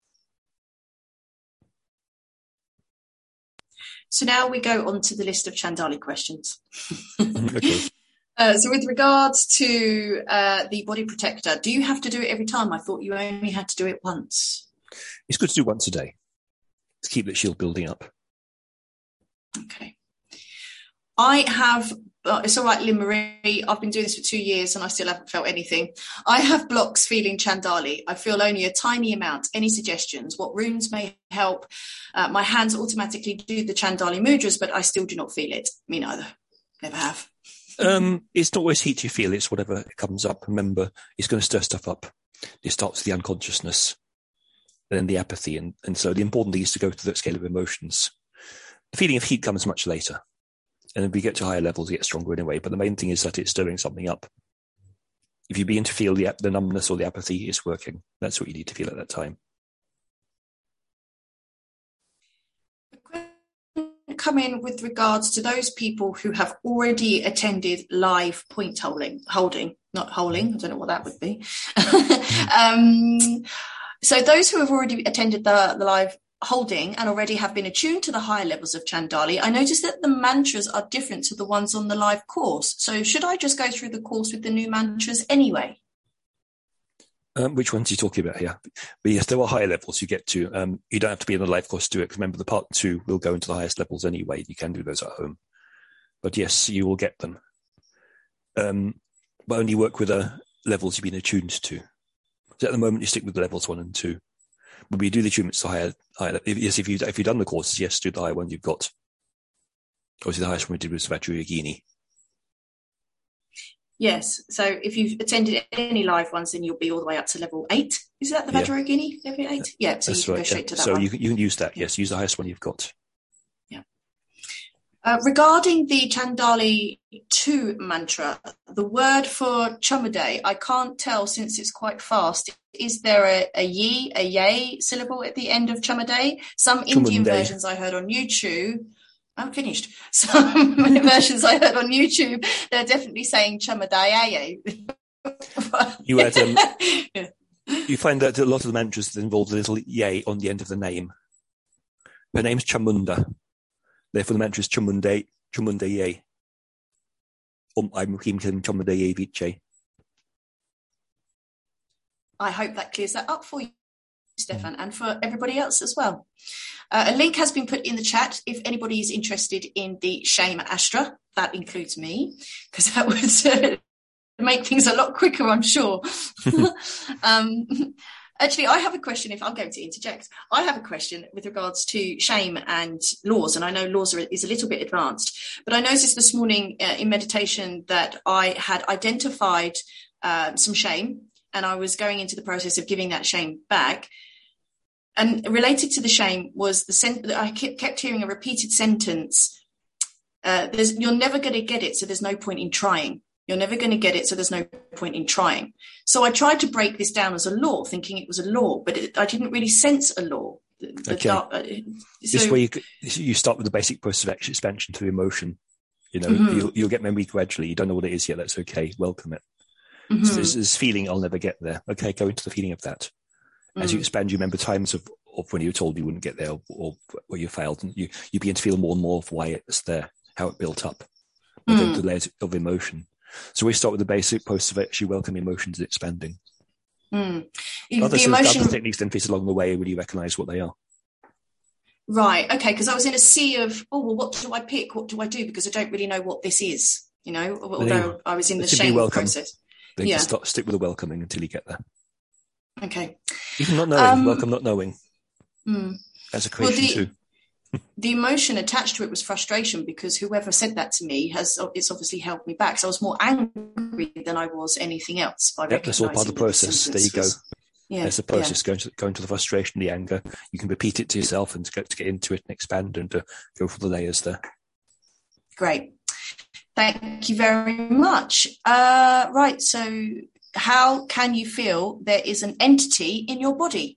So now we go on to the list of Chandali questions. Okay. Uh, so with regards to uh, the body protector, do you have to do it every time? I thought you only had to do it once. It's good to do once a day to keep the shield building up. Okay. I have, uh, it's all right, Lynn Marie, I've been doing this for two years and I still haven't felt anything. I have blocks feeling Chandali. I feel only a tiny amount. Any suggestions? What runes may help? Uh, my hands automatically do the Chandali mudras, but I still do not feel it. Me neither. Never have. Um, it's not always heat you feel, it's whatever comes up. Remember, it's going to stir stuff up. It starts with the unconsciousness, and then the apathy, and, and so the important thing is to go to that scale of emotions. The feeling of heat comes much later, and if we get to higher levels, it gets stronger anyway, but the main thing is that it's stirring something up. If you begin to feel the, the numbness or the apathy, it's working. That's what you need to feel at that time. Come in with regards to those people who have already attended live point holding, holding, not holding, I don't know what that would be. um, so those who have already attended the, the live holding and already have been attuned to the higher levels of Chandali, I noticed that the mantras are different to the ones on the live course. So should I just go through the course with the new mantras anyway? Um, which ones are you talking about here? But yes, there are higher levels you get to. Um, you don't have to be in the live course to do it. Remember, the part two will go into the highest levels anyway. You can do those at home. But yes, you will get them. Um, but only work with the levels you've been attuned to. So at the moment, you stick with the levels one and two. But we do the attunements to higher, higher. Yes, if, you, if you've done the courses, yes, do the higher one you've got. Obviously, the highest one we did was Vajrayogini. Yes. So if you've attended any live ones, then you'll be all the way up to level eight. Is that the Vajrayogini, yeah. level eight? Yeah. So That's you can right, go straight yeah. to that so one. you can, you can use that. Yes. Use the highest one you've got. Yeah. Uh, regarding the Chandali two mantra, the word for Chamuday, I can't tell since it's quite fast. Is there a, a ye, a yay syllable at the end of Chamuday? Some Indian Chamunday. versions I heard on YouTube. I'm finished. Some versions I heard on YouTube, they're definitely saying Chamuday. You had, um, yeah. you find that a lot of the mantras involve a little yay on the end of the name. Her name's Chamunda. Therefore, the mantra is Chamunde, Chamunde ye. Um, I'm Kim Kim Chamunde ye viche. I hope that clears that up for you, Stefan, and for everybody else as well. Uh, a link has been put in the chat if anybody is interested in the Shame Astra. That includes me, because that would uh, make things a lot quicker, I'm sure. um, actually, I have a question, if I'm going to interject. I have a question with regards to shame and laws, and I know laws are, is a little bit advanced, but I noticed this morning uh, in meditation that I had identified uh, some shame, and I was going into the process of giving that shame back. And related to the shame was the sen- I kept hearing a repeated sentence, Uh, there's, you're never going to get it, so there's no point in trying. You're never going to get it, so there's no point in trying. So I tried to break this down as a law, thinking it was a law, but it, I didn't really sense a law. The, the okay. dark, uh, so, this way you, you start with the basic process of expansion through emotion. You know, mm-hmm. you'll, you'll get memory gradually. You don't know what it is yet. That's okay. Welcome it. Mm-hmm. So there's this feeling, I'll never get there. Okay, go into the feeling of that. As mm. you expand, you remember times of, of when you were told you wouldn't get there, or, or where you failed, and you, you begin to feel more and more of why it's there, how it built up, or mm. the, the layers of emotion. So we start with the basic process of actually welcoming emotions and expanding. Mm. Other, the emotion... other techniques then fit along the way when you recognise what they are. Right, okay, because I was in a sea of, oh, well, what do I pick? What do I do? Because I don't really know what this is, you know, although then, I was in the shame process. Then yeah. you start, stick with the welcoming until you get there. Okay. Even not knowing, um, welcome not knowing. Mm. As a creation well, the, too. The emotion attached to it was frustration, because whoever said that to me has, it's obviously held me back. So I was more angry than I was anything else. By yep, that's all part of the process. The there you go. Was, yeah, There's the process yeah. going to going to the frustration, the anger. You can repeat it to yourself and to get, to get into it and expand and to go for the layers there. Great. Thank you very much. Uh, right. So how can you feel there is an entity in your body?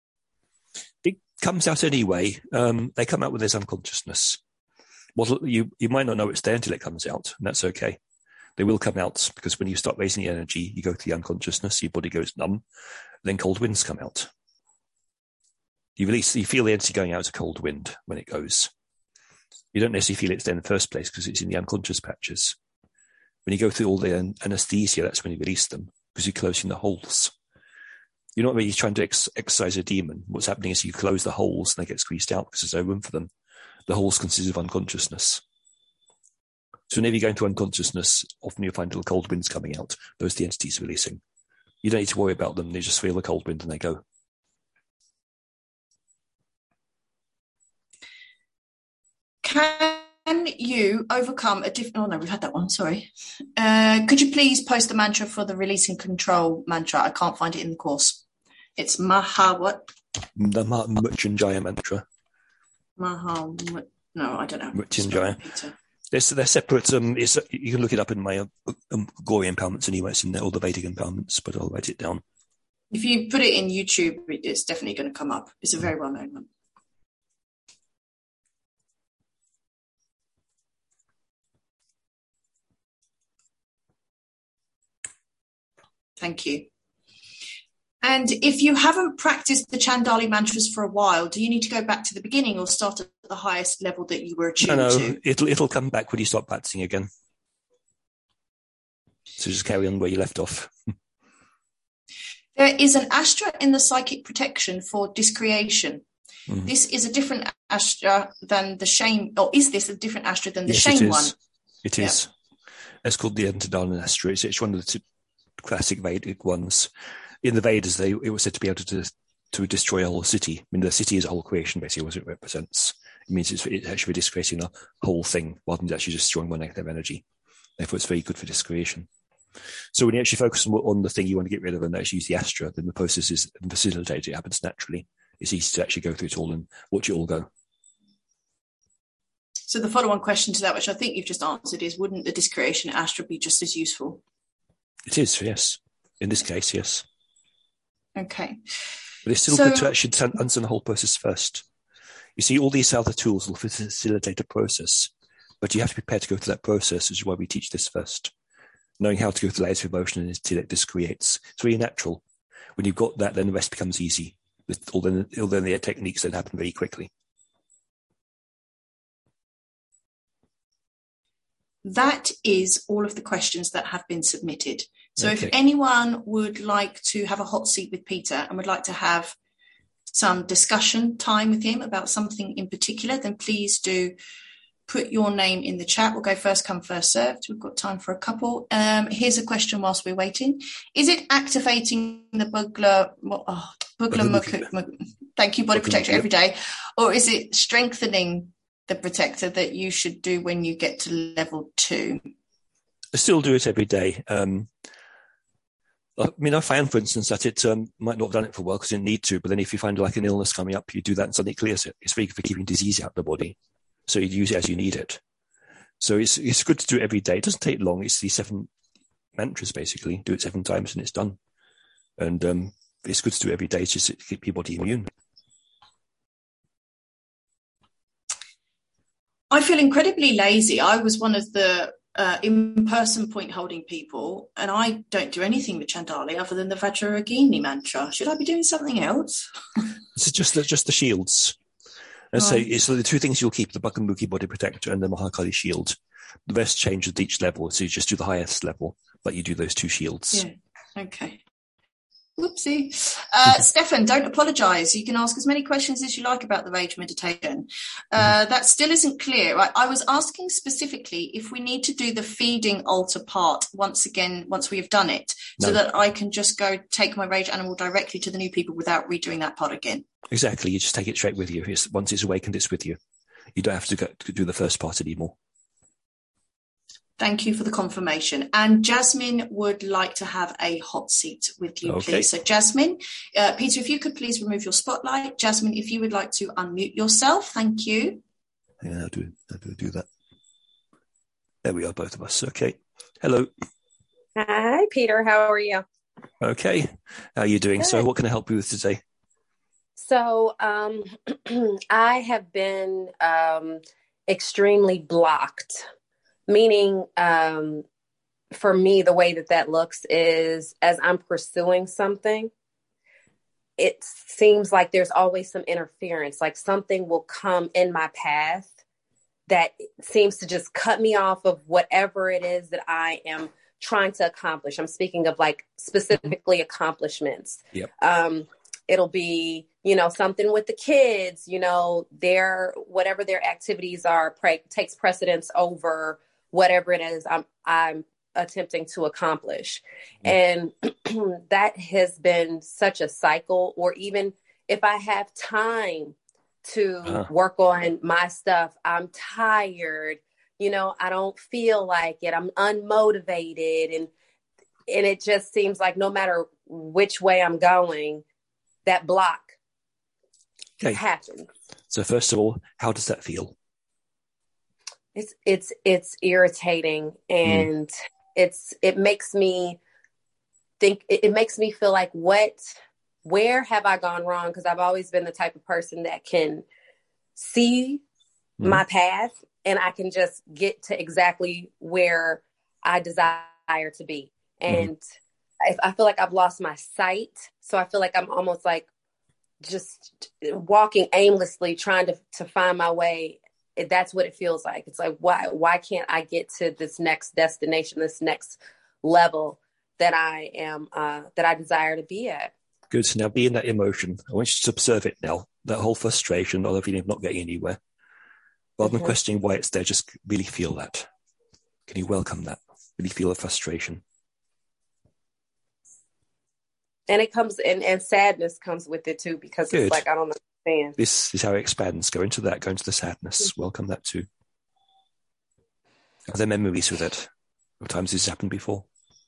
It comes out anyway. Um, they come out with this unconsciousness. Well, you, you might not know it's there until it comes out, and that's okay. They will come out because when you start raising the energy, you go to the unconsciousness, your body goes numb, then cold winds come out. You release, you feel the energy going out as a cold wind when it goes. You don't necessarily feel it's there in the first place because it's in the unconscious patches. When you go through all the anesthesia, that's when you release them because you're closing the holes. You're not really trying to ex- exercise a demon. What's happening is you close the holes and they get squeezed out because there's no room for them. The holes consist of unconsciousness. So whenever you go into unconsciousness, often you'll find little cold winds coming out. Those are the entities releasing. You don't need to worry about them. They just feel the cold wind and they go. Can you overcome a different... Oh, no, we've had that one. Sorry. Uh, could you please post the mantra for the releasing control mantra? I can't find it in the course. It's Maha what? The Mrityunjaya mantra. Maha... No, I don't know. Mrityunjaya. They're, they're separate. Um, it's, you can look it up in my um, Gauri empowerments anyway. It's in there, all the Vedic empowerments, but I'll write it down. If you put it in YouTube, it's definitely going to come up. It's a very well-known one. Thank you. And if you haven't practiced the Chandali mantras for a while, do you need to go back to the beginning or start at the highest level that you were attuned no, no, to? It'll, it'll come back when you start practicing again. So just carry on where you left off. There is an astra in the psychic protection for discreation. Mm. This is a different astra than the shame, or is this a different astra than the yes, shame it is. one? It is. Yeah. It's called the Antadana astra. It's, it's one of the two classic Vedic ones. In the Vedas, they, it was said to be able to, to destroy a whole city. I mean, the city is a whole creation, basically, what it represents. It means it's, it's actually discreating a whole thing rather than actually just destroying one negative energy. Therefore, it's very good for discretion. So when you actually focus on, on the thing you want to get rid of and actually use the astra, then the process is facilitated. It happens naturally. It's easy to actually go through it all and watch it all go. So the follow-on question to that, which I think you've just answered, is wouldn't the discreation astra be just as useful? It is, yes. In this case, yes. Okay. But it's still so, good to actually understand the whole process first. You see, all these other tools will facilitate a process, but you have to be prepared to go through that process, which is why we teach this first. Knowing how to go through the layers of emotion until it just creates. It's really natural. When you've got that, then the rest becomes easy. With all the, all the techniques that happen very quickly. That is all of the questions that have been submitted. So okay. If anyone would like to have a hot seat with Peter and would like to have some discussion time with him about something in particular, then please do put your name in the chat. We'll go first come, first served. We've got time for a couple. Um, here's a question whilst we're waiting. Is it activating the Bugla, oh, Bugla Mukha, thank you, body protector every day, or is it strengthening the protector that you should do when you get to level two? I still do it every day. Um, I mean, I found, for instance, that it um, might not have done it for a while because it didn't need to, but then if you find like an illness coming up, you do that and suddenly it clears it. It's very good for keeping disease out of the body. So you use it as you need it. So it's it's good to do it every day. It doesn't take long. It's these seven mantras, basically. Do it seven times and it's done. And um, it's good to do it every day just to keep your body immune. I feel incredibly lazy. I was one of the uh, in-person point holding people, and I don't do anything with Chandali other than the Vajrayogini mantra. Should I be doing something else? This is just the, just the shields. And so it's the two things you'll keep, the Bhakamukhi Body Protector and the Mahakali Shield. The rest changes with each level, so you just do the highest level, but you do those two shields. Yeah, okay. Whoopsie. Uh, Stefan, don't apologise. You can ask as many questions as you like about the rage meditation. Uh, mm-hmm. That still isn't clear. I, I was asking specifically if we need to do the feeding altar part once again, once we have done it, so no. that I can just go take my rage animal directly to the new people without redoing that part again. Exactly. You just take it straight with you. It's, once it's awakened, it's with you. You don't have to, go, to do the first part anymore. Thank you for the confirmation. And Jasmine would like to have a hot seat with you, okay. please. So Jasmine, uh, Peter, if you could please remove your spotlight. Jasmine, if you would like to unmute yourself. Thank you. Yeah, I'll do, I'll do, do that. There we are, both of us. Okay. Hello. Hi, Peter. How are you? Okay. How are you doing? Good. So what can I help you with today? So um, I have been um, extremely blocked. Meaning, um, for me, the way that that looks is as I'm pursuing something, it seems like there's always some interference, like something will come in my path that seems to just cut me off of whatever it is that I am trying to accomplish. I'm speaking of like specifically accomplishments. Yep. Um, it'll be, you know, something with the kids, you know, their, whatever their activities are pre- takes precedence over whatever it is I'm I'm attempting to accomplish. And that has been such a cycle. Or even if I have time to uh-huh. work on my stuff, I'm tired, you know, I don't feel like it. I'm unmotivated. And and it just seems like no matter which way I'm going, that block okay. happens. So first of all, how does that feel? It's it's it's irritating, and mm. it's it makes me think. It, it makes me feel like what, where have I gone wrong? Because I've always been the type of person that can see mm. my path, and I can just get to exactly where I desire to be. And mm. I, I feel like I've lost my sight, so I feel like I'm almost like just walking aimlessly, trying to to find my way. That's what it feels like. It's like, why, why can't I get to this next destination, this next level that I am, uh, that I desire to be at? Good. So now be in that emotion. I want you to observe it now. That whole frustration or the feeling of not getting anywhere. Rather mm-hmm. than questioning why it's there, just really feel that. Can you welcome that? Really feel the frustration. And it comes, and, and sadness comes with it too, because Good. It's like, I don't know. This is how it expands. Go into that, go into the sadness. Mm-hmm. Welcome that too. Are there memories with it? What times has this happened before?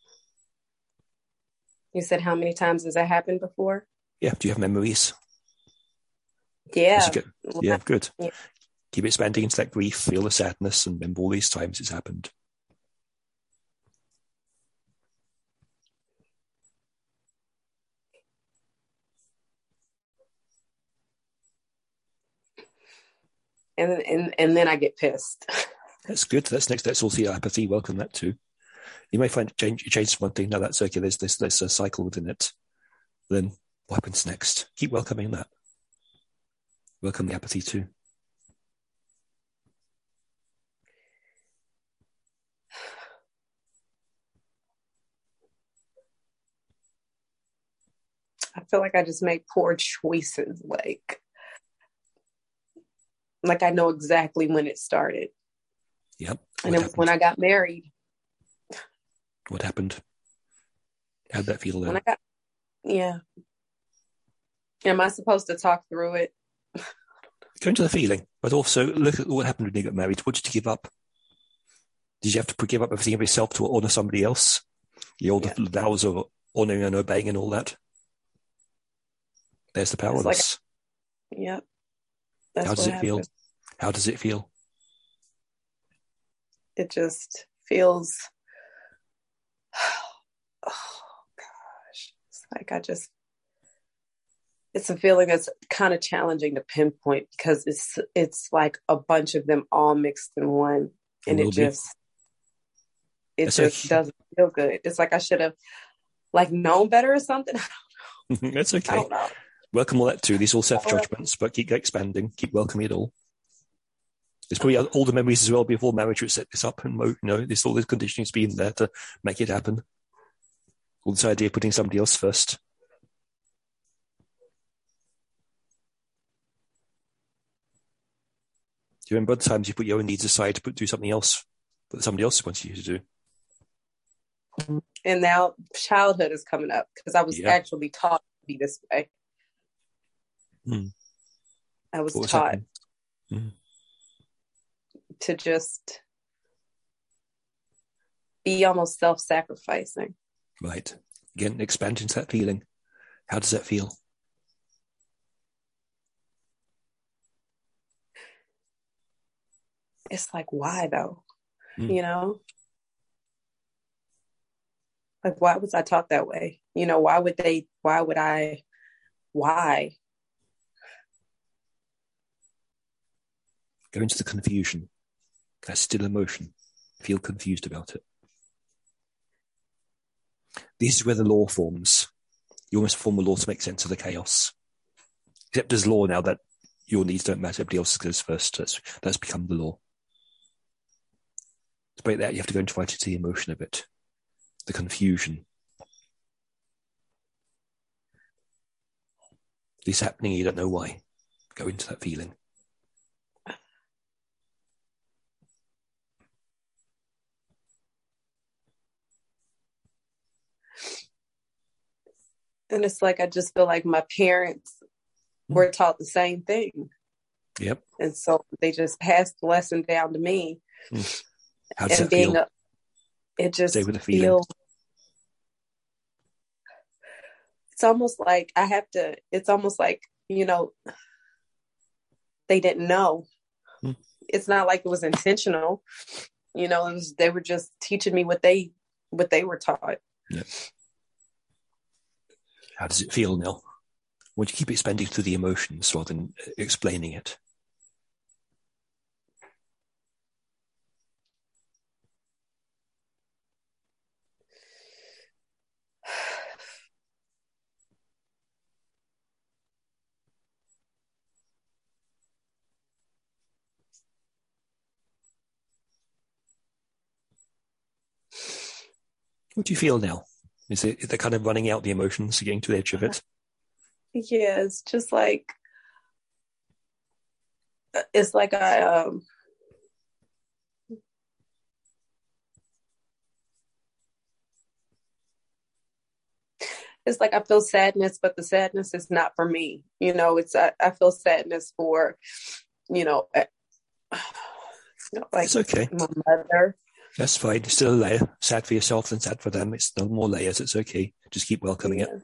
You said how many times has that happened before? Yeah. Do you have memories? Yeah. Get, yeah, good. Yeah. Keep expanding into that grief, feel the sadness, and remember all these times it's happened. And, and and then I get pissed. That's good. That's next. That's also apathy. Welcome that too. You may find change. You change one thing. No, that's okay. There's this. There's a cycle within it. Then what happens next? Keep welcoming that. Welcome the apathy too. I feel like I just make poor choices. Like. Like I know exactly when it started. Yep. And it was when I got married. What happened? How'd that feel then? When I got, yeah. Am I supposed to talk through it? Go into the feeling, but also look at what happened when you got married. What did you give up? Did you have to give up everything of yourself to honor somebody else? The old yeah. vows of honoring and obeying and all that. There's the powerless. Like, yep. That's How does it happened. feel? How does it feel? it just feels, oh gosh, it's like I just, it's a feeling that's kind of challenging to pinpoint because it's it's like a bunch of them all mixed in one, and it, it just be. it That's just okay. doesn't feel good. It's like I should have like known better or something. That's okay. I don't know. Welcome all that too. These are all self-judgments, but keep expanding, keep welcoming it all. There's probably all the memories as well before marriage would set this up, and you know, there's all this conditioning's been there to make it happen. All this idea of putting somebody else first. Do you remember the times you put your own needs aside to put, do something else that somebody else wants you to do? And now childhood is coming up because I was yeah. actually taught to be this way. Hmm. I was, was taught hmm. to just be almost self-sacrificing. Right. Again, expand into that feeling. How does that feel? It's like, why though? Mm. You know? Like, why was I taught that way? You know, why would they, why would I, why? Go into the confusion. That's still emotion. Feel confused about it. This is where the law forms. You almost form a law to make sense of the chaos. Except there's law now that your needs don't matter, everybody else goes first. That's, that's become the law. To break that, you have to go into right into the emotion of it. The confusion. This happening, you don't know why. Go into that feeling. And it's like, I just feel like my parents mm. were taught the same thing. Yep. And so they just passed the lesson down to me. Mm. How does and that being feel? A, it just Stay with the feeling. Feel, it's almost like I have to, it's almost like, you know, they didn't know. Mm. It's not like it was intentional. You know, it was, they were just teaching me what they, what they were taught. Yep. How does it feel, Nell? Would you keep expanding through the emotions rather than explaining it? What do you feel now? Is it is it kind of running out the emotions, getting to the edge of it? Yeah, it's just like, it's like I, um, it's like I feel sadness, but the sadness is not for me. You know, it's, I, I feel sadness for, you know, uh, you know, like it's okay. My mother. That's fine. It's still a layer. Sad for yourself than sad for them. It's no more layers. It's okay. Just keep welcoming yeah. it.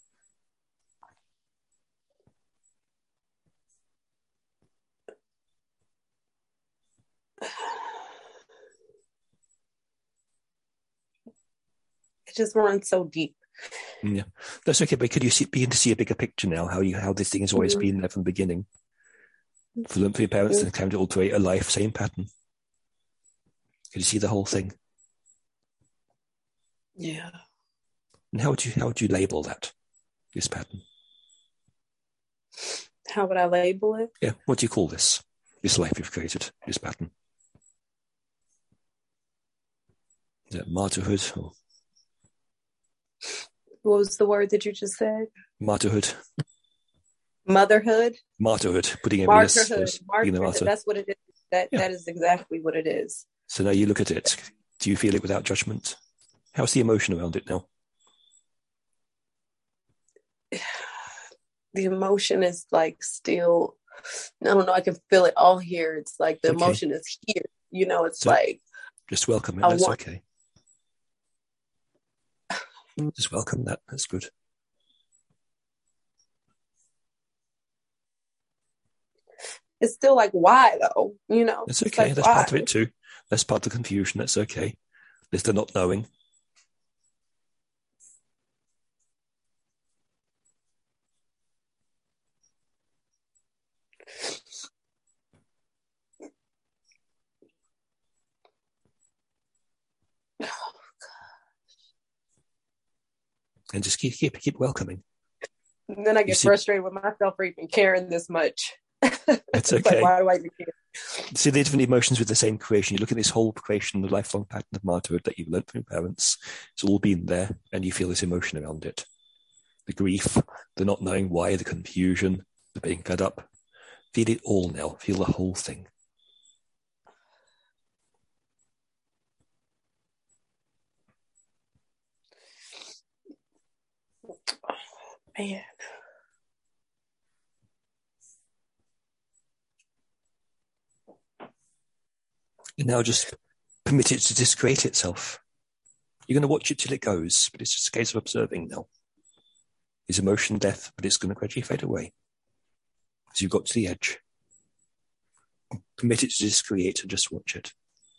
It just runs so deep. Yeah, that's okay. But could you see, begin to see a bigger picture now? How you how this thing has always mm-hmm. been there from the beginning. For them, for your parents, mm-hmm. and came to alter a life, same pattern. Could you see the whole thing? Yeah. And how would you how would you label that? This pattern? How would I label it? Yeah. What do you call this? This life you've created. This pattern. Is it martyrhood or? What was the word that you just said? Martyrhood. Motherhood. Martyrhood. Putting martyrhood. Martyrhood. Martyr. That's what it is. That yeah. that is exactly what it is. So now you look at it. Do you feel it without judgment? How's the emotion around it now? The emotion is like still, I don't know, I can feel it all here. It's like the okay. emotion is here. You know, it's so like. Just welcome it. I That's want- okay. Just welcome that. That's good. It's still like, why though? You know? It's okay. Like, That's why? part of it too. That's part of the confusion. That's okay. There's the not knowing. And just keep keep keep welcoming. And then I get see, frustrated with myself for even caring this much. It's okay. Like, why do I even care? See the different emotions with the same creation. You look at this whole creation, the lifelong pattern of martyrhood that you've learned from your parents. It's all been there, and you feel this emotion around it. The grief, the not knowing why, the confusion, the being fed up. Feel it all now. Feel the whole thing. Man. And now just permit it to discreate itself. You're going to watch it till it goes, but it's just a case of observing now. Is emotion death, but it's going to gradually fade away. As you've got to the edge. Permit it to discreate and just watch it.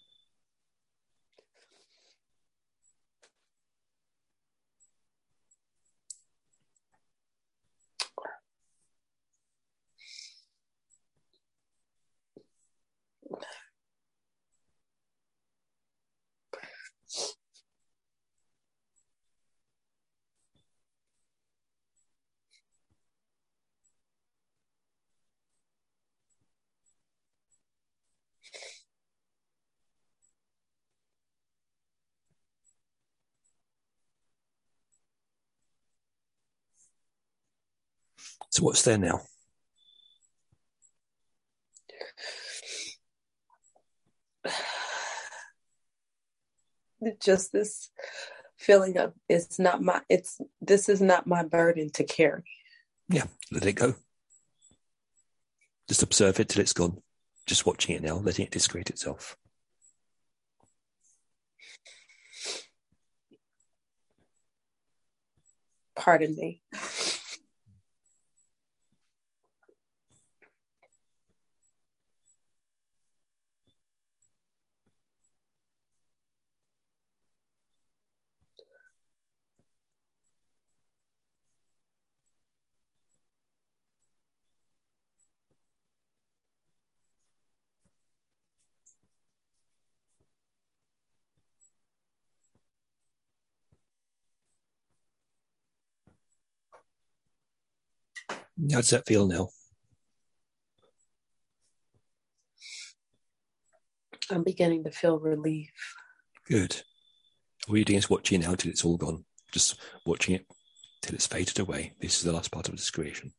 So what's there now? Just this feeling of it's not my, it's, this is not my burden to carry. Yeah, let it go. Just observe it till it's gone. Just watching it now, letting it discreate itself. Pardon me. How does that feel now? I'm beginning to feel relief. Good. All you're doing is watching now till it's all gone. Just watching it till it's faded away. This is the last part of this creation.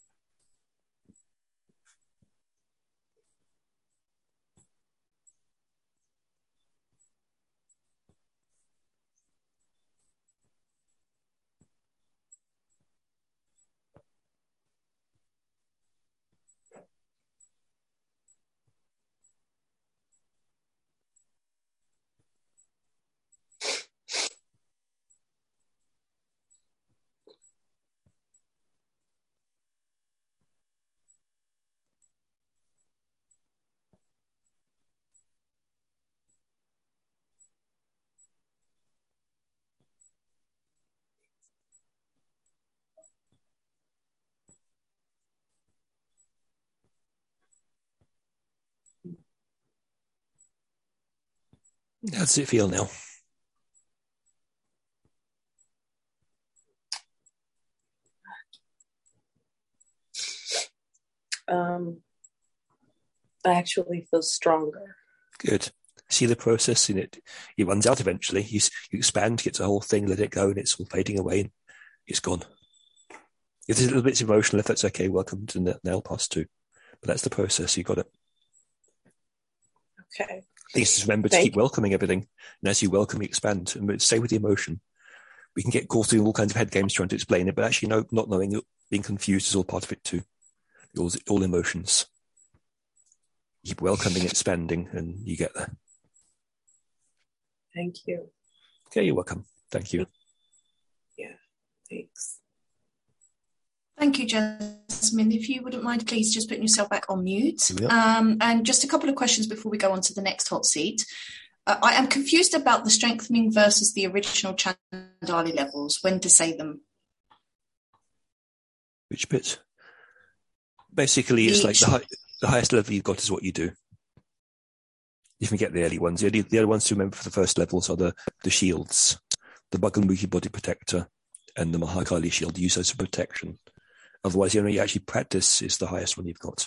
How does it feel now? Um, I actually feel stronger. Good. See the process in it. It runs out eventually. You, you expand, get the whole thing, let it go, and it's all fading away, and it's gone. If there's a little bit emotional, if that's okay, welcome to the nail pass too. But that's the process. You got it. Okay. Please just remember to Thank keep welcoming everything. And as you welcome, you expand. And stay with the emotion. We can get caught in all kinds of head games trying to explain it, but actually no, not knowing, being confused is all part of it too. All, all emotions. Keep welcoming, expanding, and you get there. Thank you. Okay, you're welcome. Thank you. Yeah, thanks. Thank you, Jasmine. Samantha, if you wouldn't mind, please just putting yourself back on mute. Yep. Um, and just a couple of questions before we go on to the next hot seat. Uh, I am confused about the strengthening versus the original Chandali levels, when to say them. Which bit? Basically, it's The- like the, high, the highest level you've got is what you do. You can get the early ones. The only, the other ones to remember for the first levels are the, the shields, the Bhagamukhi Body Protector and the Mahakali Shield. Use those for protection. Otherwise, the only you actually practice is the highest one you've got.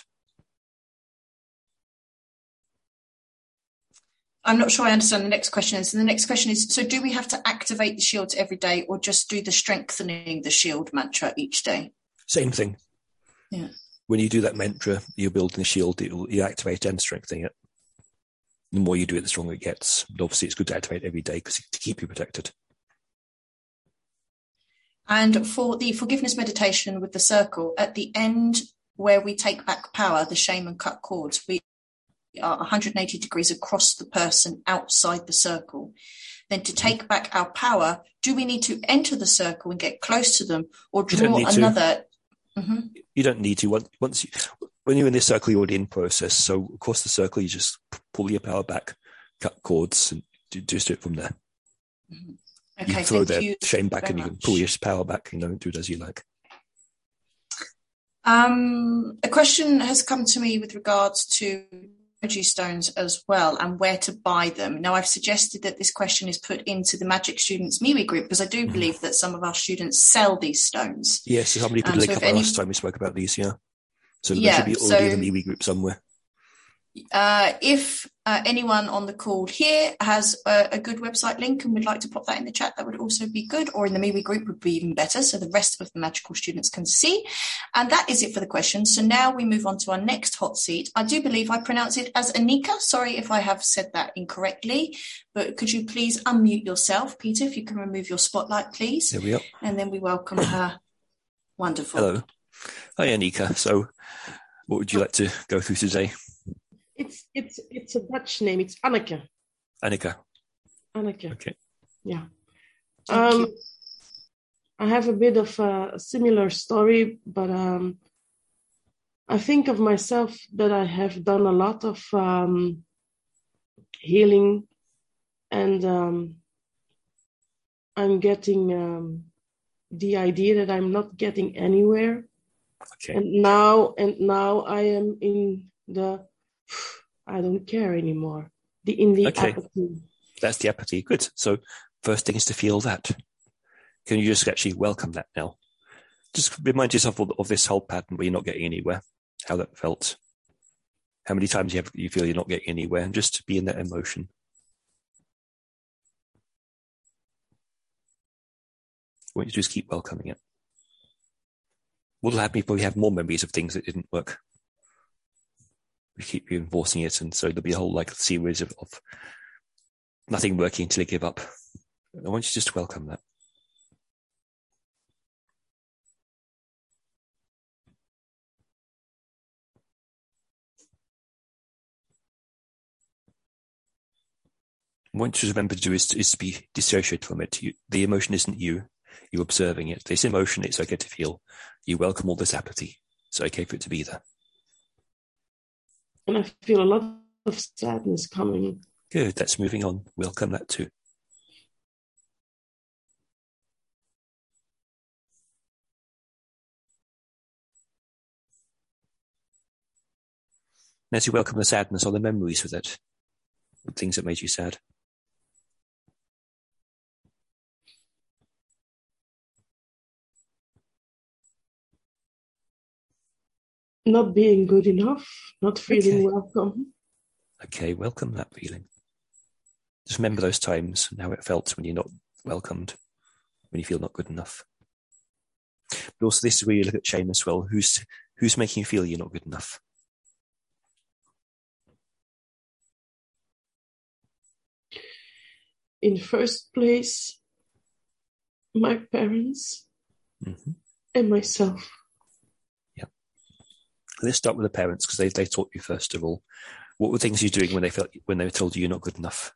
I'm not sure I understand the next question is. And the next question is, so do we have to activate the shields every day or just do the strengthening the shield mantra each day? Same thing. Yeah. When you do that mantra, you're building a shield, it will, you activate and strengthen it. The more you do it, the stronger it gets. But obviously, it's good to activate every day because to keep you protected. And for the forgiveness meditation with the circle, at the end where we take back power, the shaman cut cords, we are one hundred eighty degrees across the person outside the circle. Then to take back our power, do we need to enter the circle and get close to them or draw another? Mm-hmm. You don't need to. Once, once you, when you're in this circle, you're already in process. So across the circle, you just pull your power back, cut cords, and do, just do it from there. Mm-hmm. Okay, you throw thank their you shame back and much. you can pull your power back, you know, and do it as you like. Um, a question has come to me with regards to energy stones as well and where to buy them. Now, I've suggested that this question is put into the Magic Students MeWe group because I do believe that some of our students sell these stones. Yes, somebody put Um, a so link if up any- last time we spoke about these, yeah. So Yeah, there should be so- already in the MeWe group somewhere. Uh, if uh, anyone on the call here has a, a good website link and would like to pop that in the chat, that would also be good, or in the MeWe group would be even better so the rest of the magical students can see. And that is it for the questions. So now we move on to our next hot seat. I do believe I pronounce it as Anika. Sorry if I have said that incorrectly, but could you please unmute yourself, Peter, if you can remove your spotlight, please. There we are. And then we welcome her. Wonderful. Hello. Hi, Anika. So what would you like to go through today? It's it's it's a Dutch name. It's Anneke. Anika. Anneke. Okay. Yeah. Thank um, you. I have a bit of a similar story, but um, I think of myself that I have done a lot of um, healing, and um, I'm getting um, the idea that I'm not getting anywhere. Okay. And now, and now I am in the I don't care anymore. The in the Okay. apathy. That's the apathy. Good. So first thing is to feel that. Can you just actually welcome that now? Just remind yourself of, of this whole pattern where you're not getting anywhere, how that felt, how many times you have you feel you're not getting anywhere, and just be in that emotion. What you do is keep welcoming it. What'll happen if we have more memories of things that didn't work? We keep reinforcing it, and so there'll be a whole like series of, of nothing working until you give up. I want you just to welcome that. What you should remember to do is to, is to be dissociated from it. You, the emotion isn't you. You're observing it. This emotion, it's okay to feel. You welcome all this apathy. It's okay for it to be there. And I feel a lot of sadness coming. Good. That's moving on. Welcome that too. And as you welcome the sadness, are the memories with it? The things that made you sad? Not being good enough, not feeling Okay. welcome. Okay, welcome that feeling. Just remember those times and how it felt when you're not welcomed, when you feel not good enough. But also this is where you look at shame as well. Who's who's making you feel you're not good enough? In first place, my parents Mm-hmm. and myself. Let's start with the parents because they they taught you first of all. What were things you were doing when they felt when they told you you're not good enough?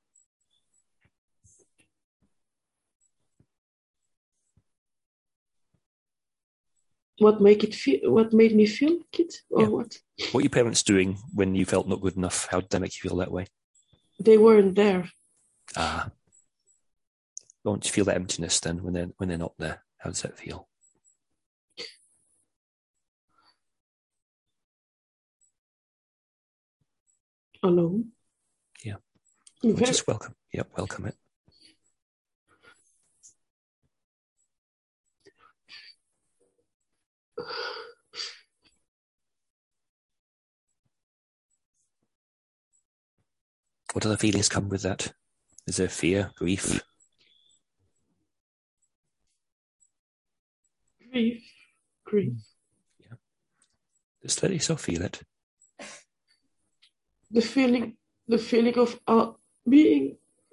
what make it feel? What made me feel like it, or Yeah. what? What were your parents doing when you felt not good enough? How did they make you feel that way? They weren't there. Ah. Don't you feel that emptiness then when they're when they're not there? How does that feel? Alone. Yeah. Very- Well, just welcome. Yep, welcome it. What other feelings come with that? Is there fear, grief? Grief. Grief. Yeah. Just let yourself feel it. The feeling, the feeling of uh, being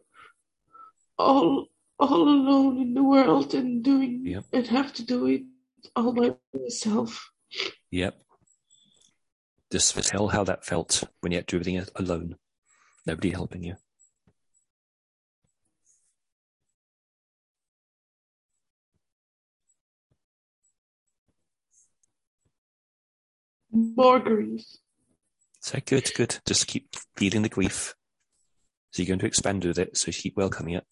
all all alone in the world and doing Yep. and have to do it all by myself. Yep. Just tell how that felt when you had to do everything alone. Nobody helping you. More grief. So good, good. Just keep feeling the grief. So you're going to expand with it, so keep welcoming it.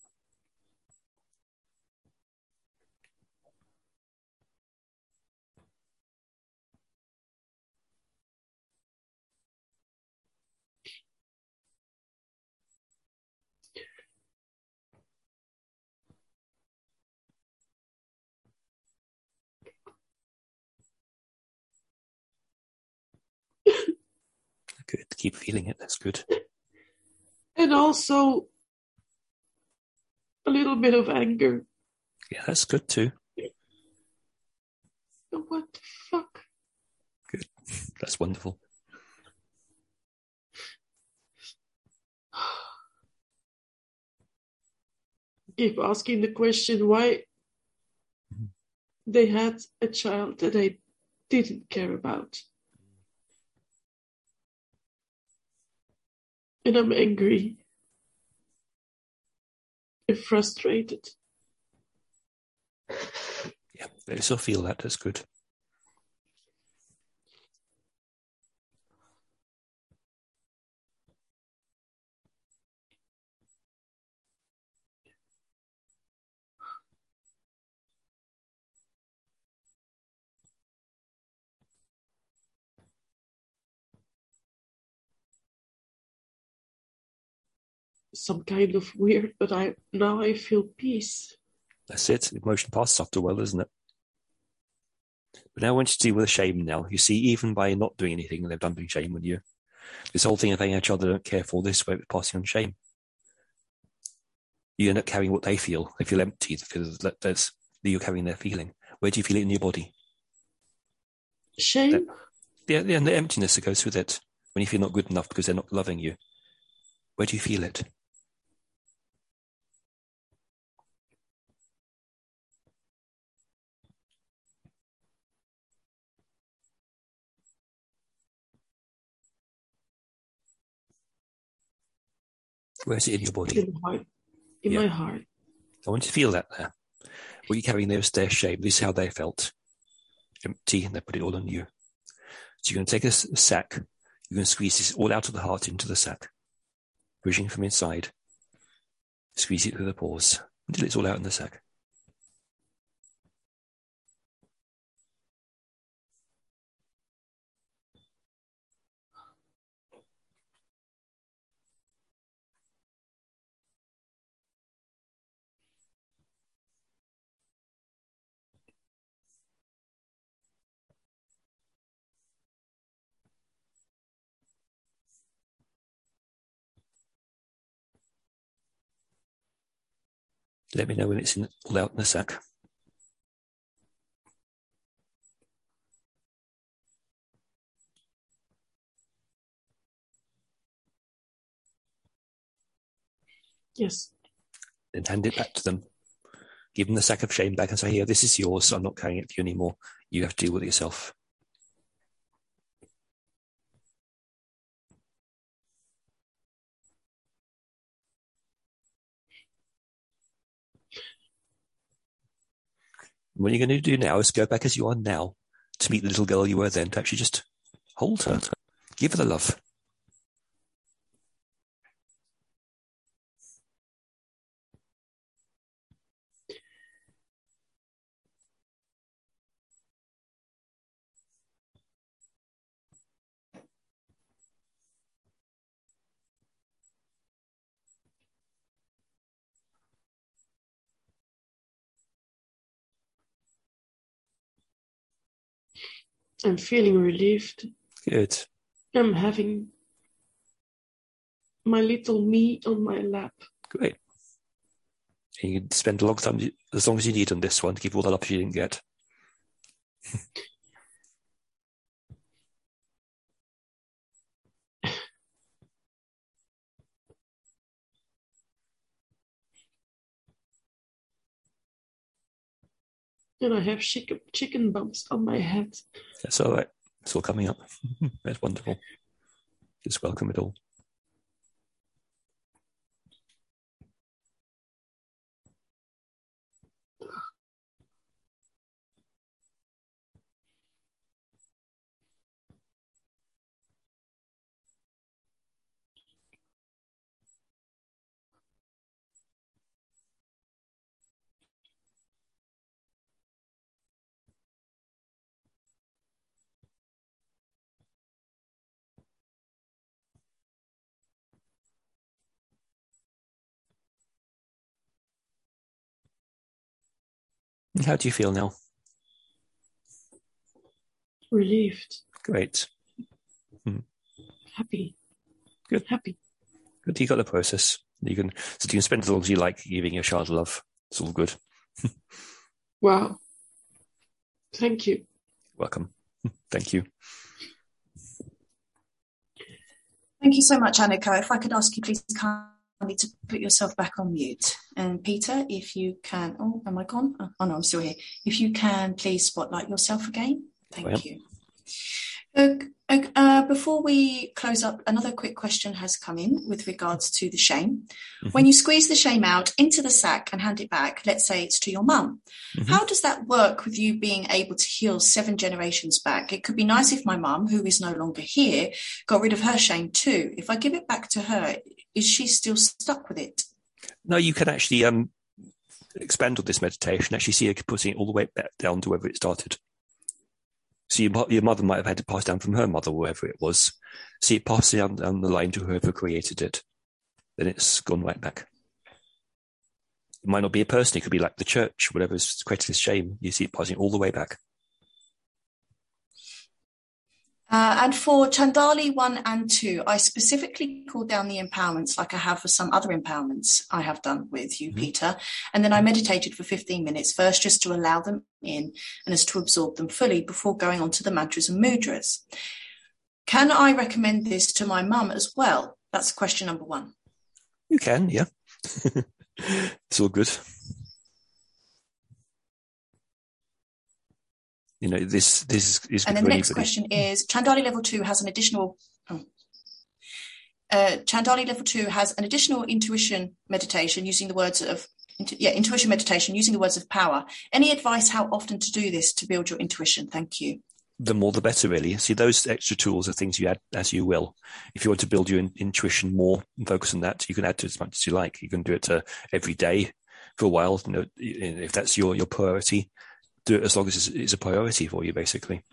Good. Keep feeling it. That's good. And also a little bit of anger. Yeah, that's good too. What the fuck? Good. That's wonderful. Keep asking the question why they had a child that I didn't care about. And I'm angry and frustrated. Yeah, let yourself feel that. That's good. Some kind of weird, but I now I feel peace. That's it. Emotion passes after a while, isn't it? But now I want you to deal with the shame now. You see, even by not doing anything, they're dumping shame on you. This whole thing of having a child they don't care for, this way of passing on shame. You end up carrying what they feel. They feel empty. They feel that that's, that you're carrying their feeling. Where do you feel it in your body? Shame? That, yeah, yeah, and the emptiness that goes with it. When you feel not good enough because they're not loving you. Where do you feel it? Where is it in your body? In my heart. In yeah. my heart. I want you to feel that there. What you're carrying there is their shame. This is how they felt. Empty, and they put it all on you. So you're going to take a sack. You're going to squeeze this all out of the heart into the sack. Pushing from inside. Squeeze it through the pores until it's all out in the sack. Let me know when it's in, all out in the sack. Yes. Then hand it back to them. Give them the sack of shame back and say, here, this is yours. I'm not carrying it for you anymore. You have to deal with it yourself. What you're going to do now is go back as you are now to meet the little girl you were then, to actually just hold her, give her the love. I'm feeling relieved. Good. I'm having my little me on my lap. Great. And you can spend a long time, as long as you need on this one, to give all the love you didn't get. And I have chicken, chicken bumps on my head. That's all right. It's all coming up. That's wonderful. Just welcome it all. How do you feel now? Relieved. Great. Hmm. Happy. Good. Happy. Good. You got the process. You can so you can spend as long as you like giving your child love. It's all good. Wow. Thank you. Welcome. Thank you. Thank you so much, Annika. If I could ask you please kindly to put yourself back on mute. And Peter, if you can, oh, am I gone? Oh no, I'm still here. If you can, please spotlight yourself again. Thank Well. you. Uh, uh, before we close up, another quick question has come in with regards to the shame. Mm-hmm. When you squeeze the shame out into the sack and hand it back, let's say it's to your mum, mm-hmm. how does that work with you being able to heal seven generations back? It could be nice if my mum, who is no longer here, got rid of her shame too. If I give it back to her, is she still stuck with it? No, you can actually um, expand on this meditation, actually see it putting it all the way back down to wherever it started. So your, your mother might have had to pass down from her mother, wherever it was. See it passing down, down the line to whoever created it. Then it's gone right back. It might not be a person. It could be like the church, whatever's created this shame. You see it passing all the way back. Uh, and for Chandali one and two, I specifically called down the empowerments like I have for some other empowerments I have done with you, mm-hmm. Peter. And then I meditated for fifteen minutes, first just to allow them in and as to absorb them fully before going on to the mantras and mudras. Can I recommend this to my mum as well? That's question number one. You can, yeah. It's all good. You know, this this is. And then the next anybody. question is: Chandali level two has an additional. Oh, uh, Chandali level two has an additional intuition meditation using the words of yeah intuition meditation using the words of power. Any advice how often to do this to build your intuition? Thank you. The more the better, really. See, those extra tools are things you add as you will. If you want to build your in- intuition more and focus on that, you can add to it as much as you like. You can do it uh, every day for a while. You know, if that's your your priority. Do it as long as it's, it's a priority for you, basically.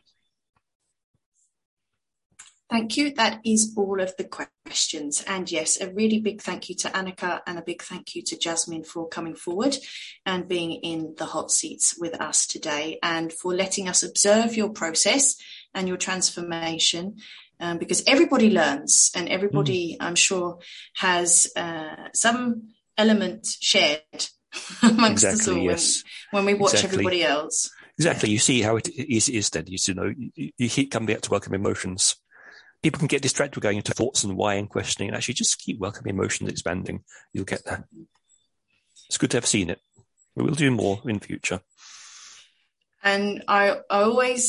Thank you. That is all of the questions. And yes, a really big thank you to Annika and a big thank you to Jasmine for coming forward and being in the hot seats with us today and for letting us observe your process and your transformation. Um, because everybody learns and everybody, mm. I'm sure, has uh, some element shared amongst exactly, us all yes. when, when we watch exactly. everybody else. Exactly. You see how it is, it is then. You, you know, you, you keep coming back to welcome emotions. People can get distracted with going into thoughts and why and questioning, and actually just keep welcoming emotions expanding. You'll get there. It's good to have seen it. We'll do more in future. And I, I always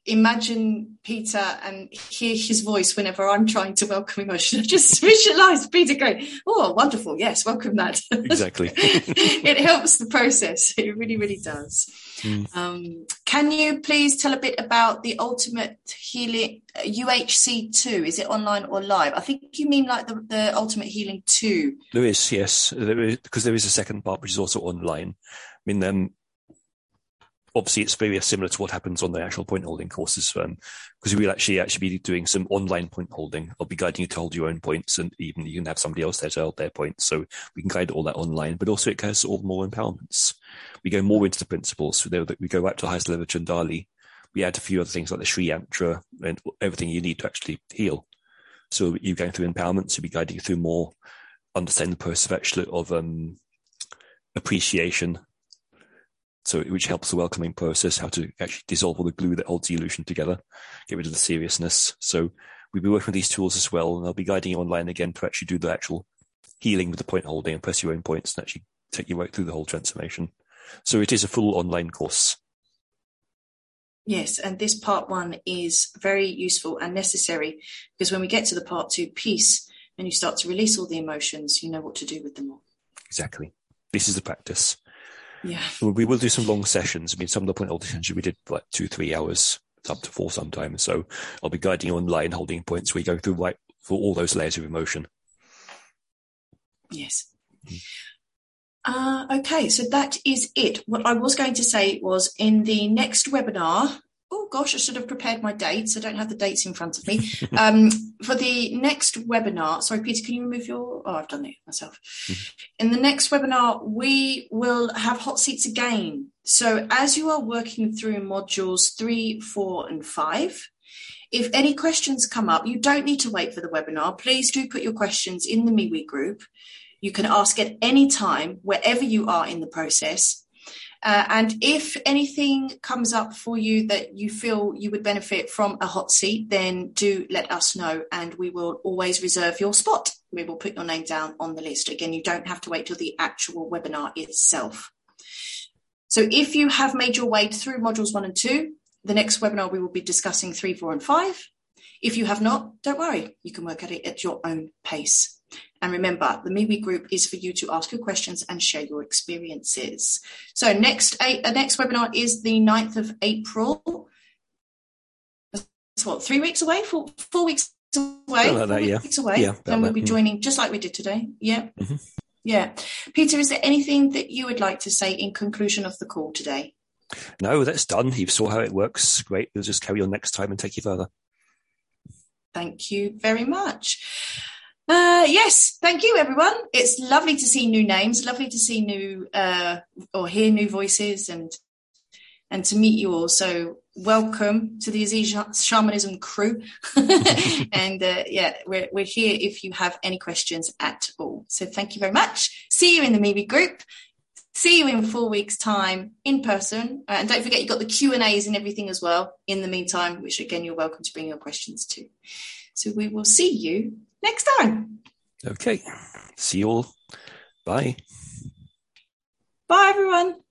imagine Peter and hear his voice whenever I'm trying to welcome emotion. I just visualize Peter going, oh, wonderful. Yes, welcome that. Exactly. It helps the process. It really, really does. Mm. Um, can you please tell a bit about the Ultimate Healing U H C two? Is it online or live? I think you mean like the, the Ultimate Healing two. There is, yes, there is, because there is a second part which is also online. I mean, um, obviously it's very similar to what happens on the actual point holding courses, um, because we'll actually actually be doing some online point holding. I'll be guiding you to hold your own points, and even you can have somebody else there to hold their points. So we can guide all that online, but also it has all more empowerments. We go more into the principles. So there, we go back to the highest level of Chandali. We add a few other things like the Sri Yantra and everything you need to actually heal. So you're going through empowerment, so we'll be guiding you through more understanding the process of actually of um, appreciation. So, which helps the welcoming process, how to actually dissolve all the glue that holds the illusion together, get rid of the seriousness. So we'll be working with these tools as well, and I'll be guiding you online again to actually do the actual healing with the point holding and press your own points and actually take you right through the whole transformation. So it is a full online course. Yes, and this part one is very useful and necessary, because when we get to the part two, peace, and you start to release all the emotions, you know what to do with them all. Exactly. This is the practice. Yeah. We will do some long sessions. I mean, some of the point holding sessions we did like two, three hours, up to four sometimes. So I'll be guiding you online, holding points where you go through right for all those layers of emotion. Yes. Uh, okay, so that is it. What I was going to say was in the next webinar, oh gosh, I should have prepared my dates. I don't have the dates in front of me. Um, for the next webinar, sorry, Peter, can you remove your, oh, I've done it myself. In the next webinar, we will have hot seats again. So as you are working through modules three, four, and five, if any questions come up, you don't need to wait for the webinar. Please do put your questions in the MeWe group. You can ask at any time, wherever you are in the process. Uh, and if anything comes up for you that you feel you would benefit from a hot seat, then do let us know, and we will always reserve your spot. We will put your name down on the list. Again, you don't have to wait till the actual webinar itself. So if you have made your way through modules one and two, the next webinar we will be discussing three, four, and five. If you have not, don't worry. You can work at it at your own pace. And remember, the MeWe group is for you to ask your questions and share your experiences. So next uh, next webinar is the ninth of April. That's what, three weeks away? Four, four weeks away? Like that, yeah. Weeks away. Yeah, and we'll be that, joining just like we did today. Yeah. Mm-hmm. Yeah. Peter, is there anything that you would like to say in conclusion of the call today? No, that's done. You saw how it works. Great. We'll just carry on next time and take you further. Thank you very much. Uh, yes, thank you, everyone. It's lovely to see new names, lovely to see new uh, or hear new voices, and and to meet you all. So welcome to the Aziz Shamanism crew. And uh, yeah, we're we're here if you have any questions at all. So thank you very much. See you in the MeWe group. See you in four weeks' time in person. Uh, and don't forget, you've got the Q and A's and everything as well in the meantime, which again, you're welcome to bring your questions to. So we will see you next time. Okay. See you all. Bye. Bye, everyone.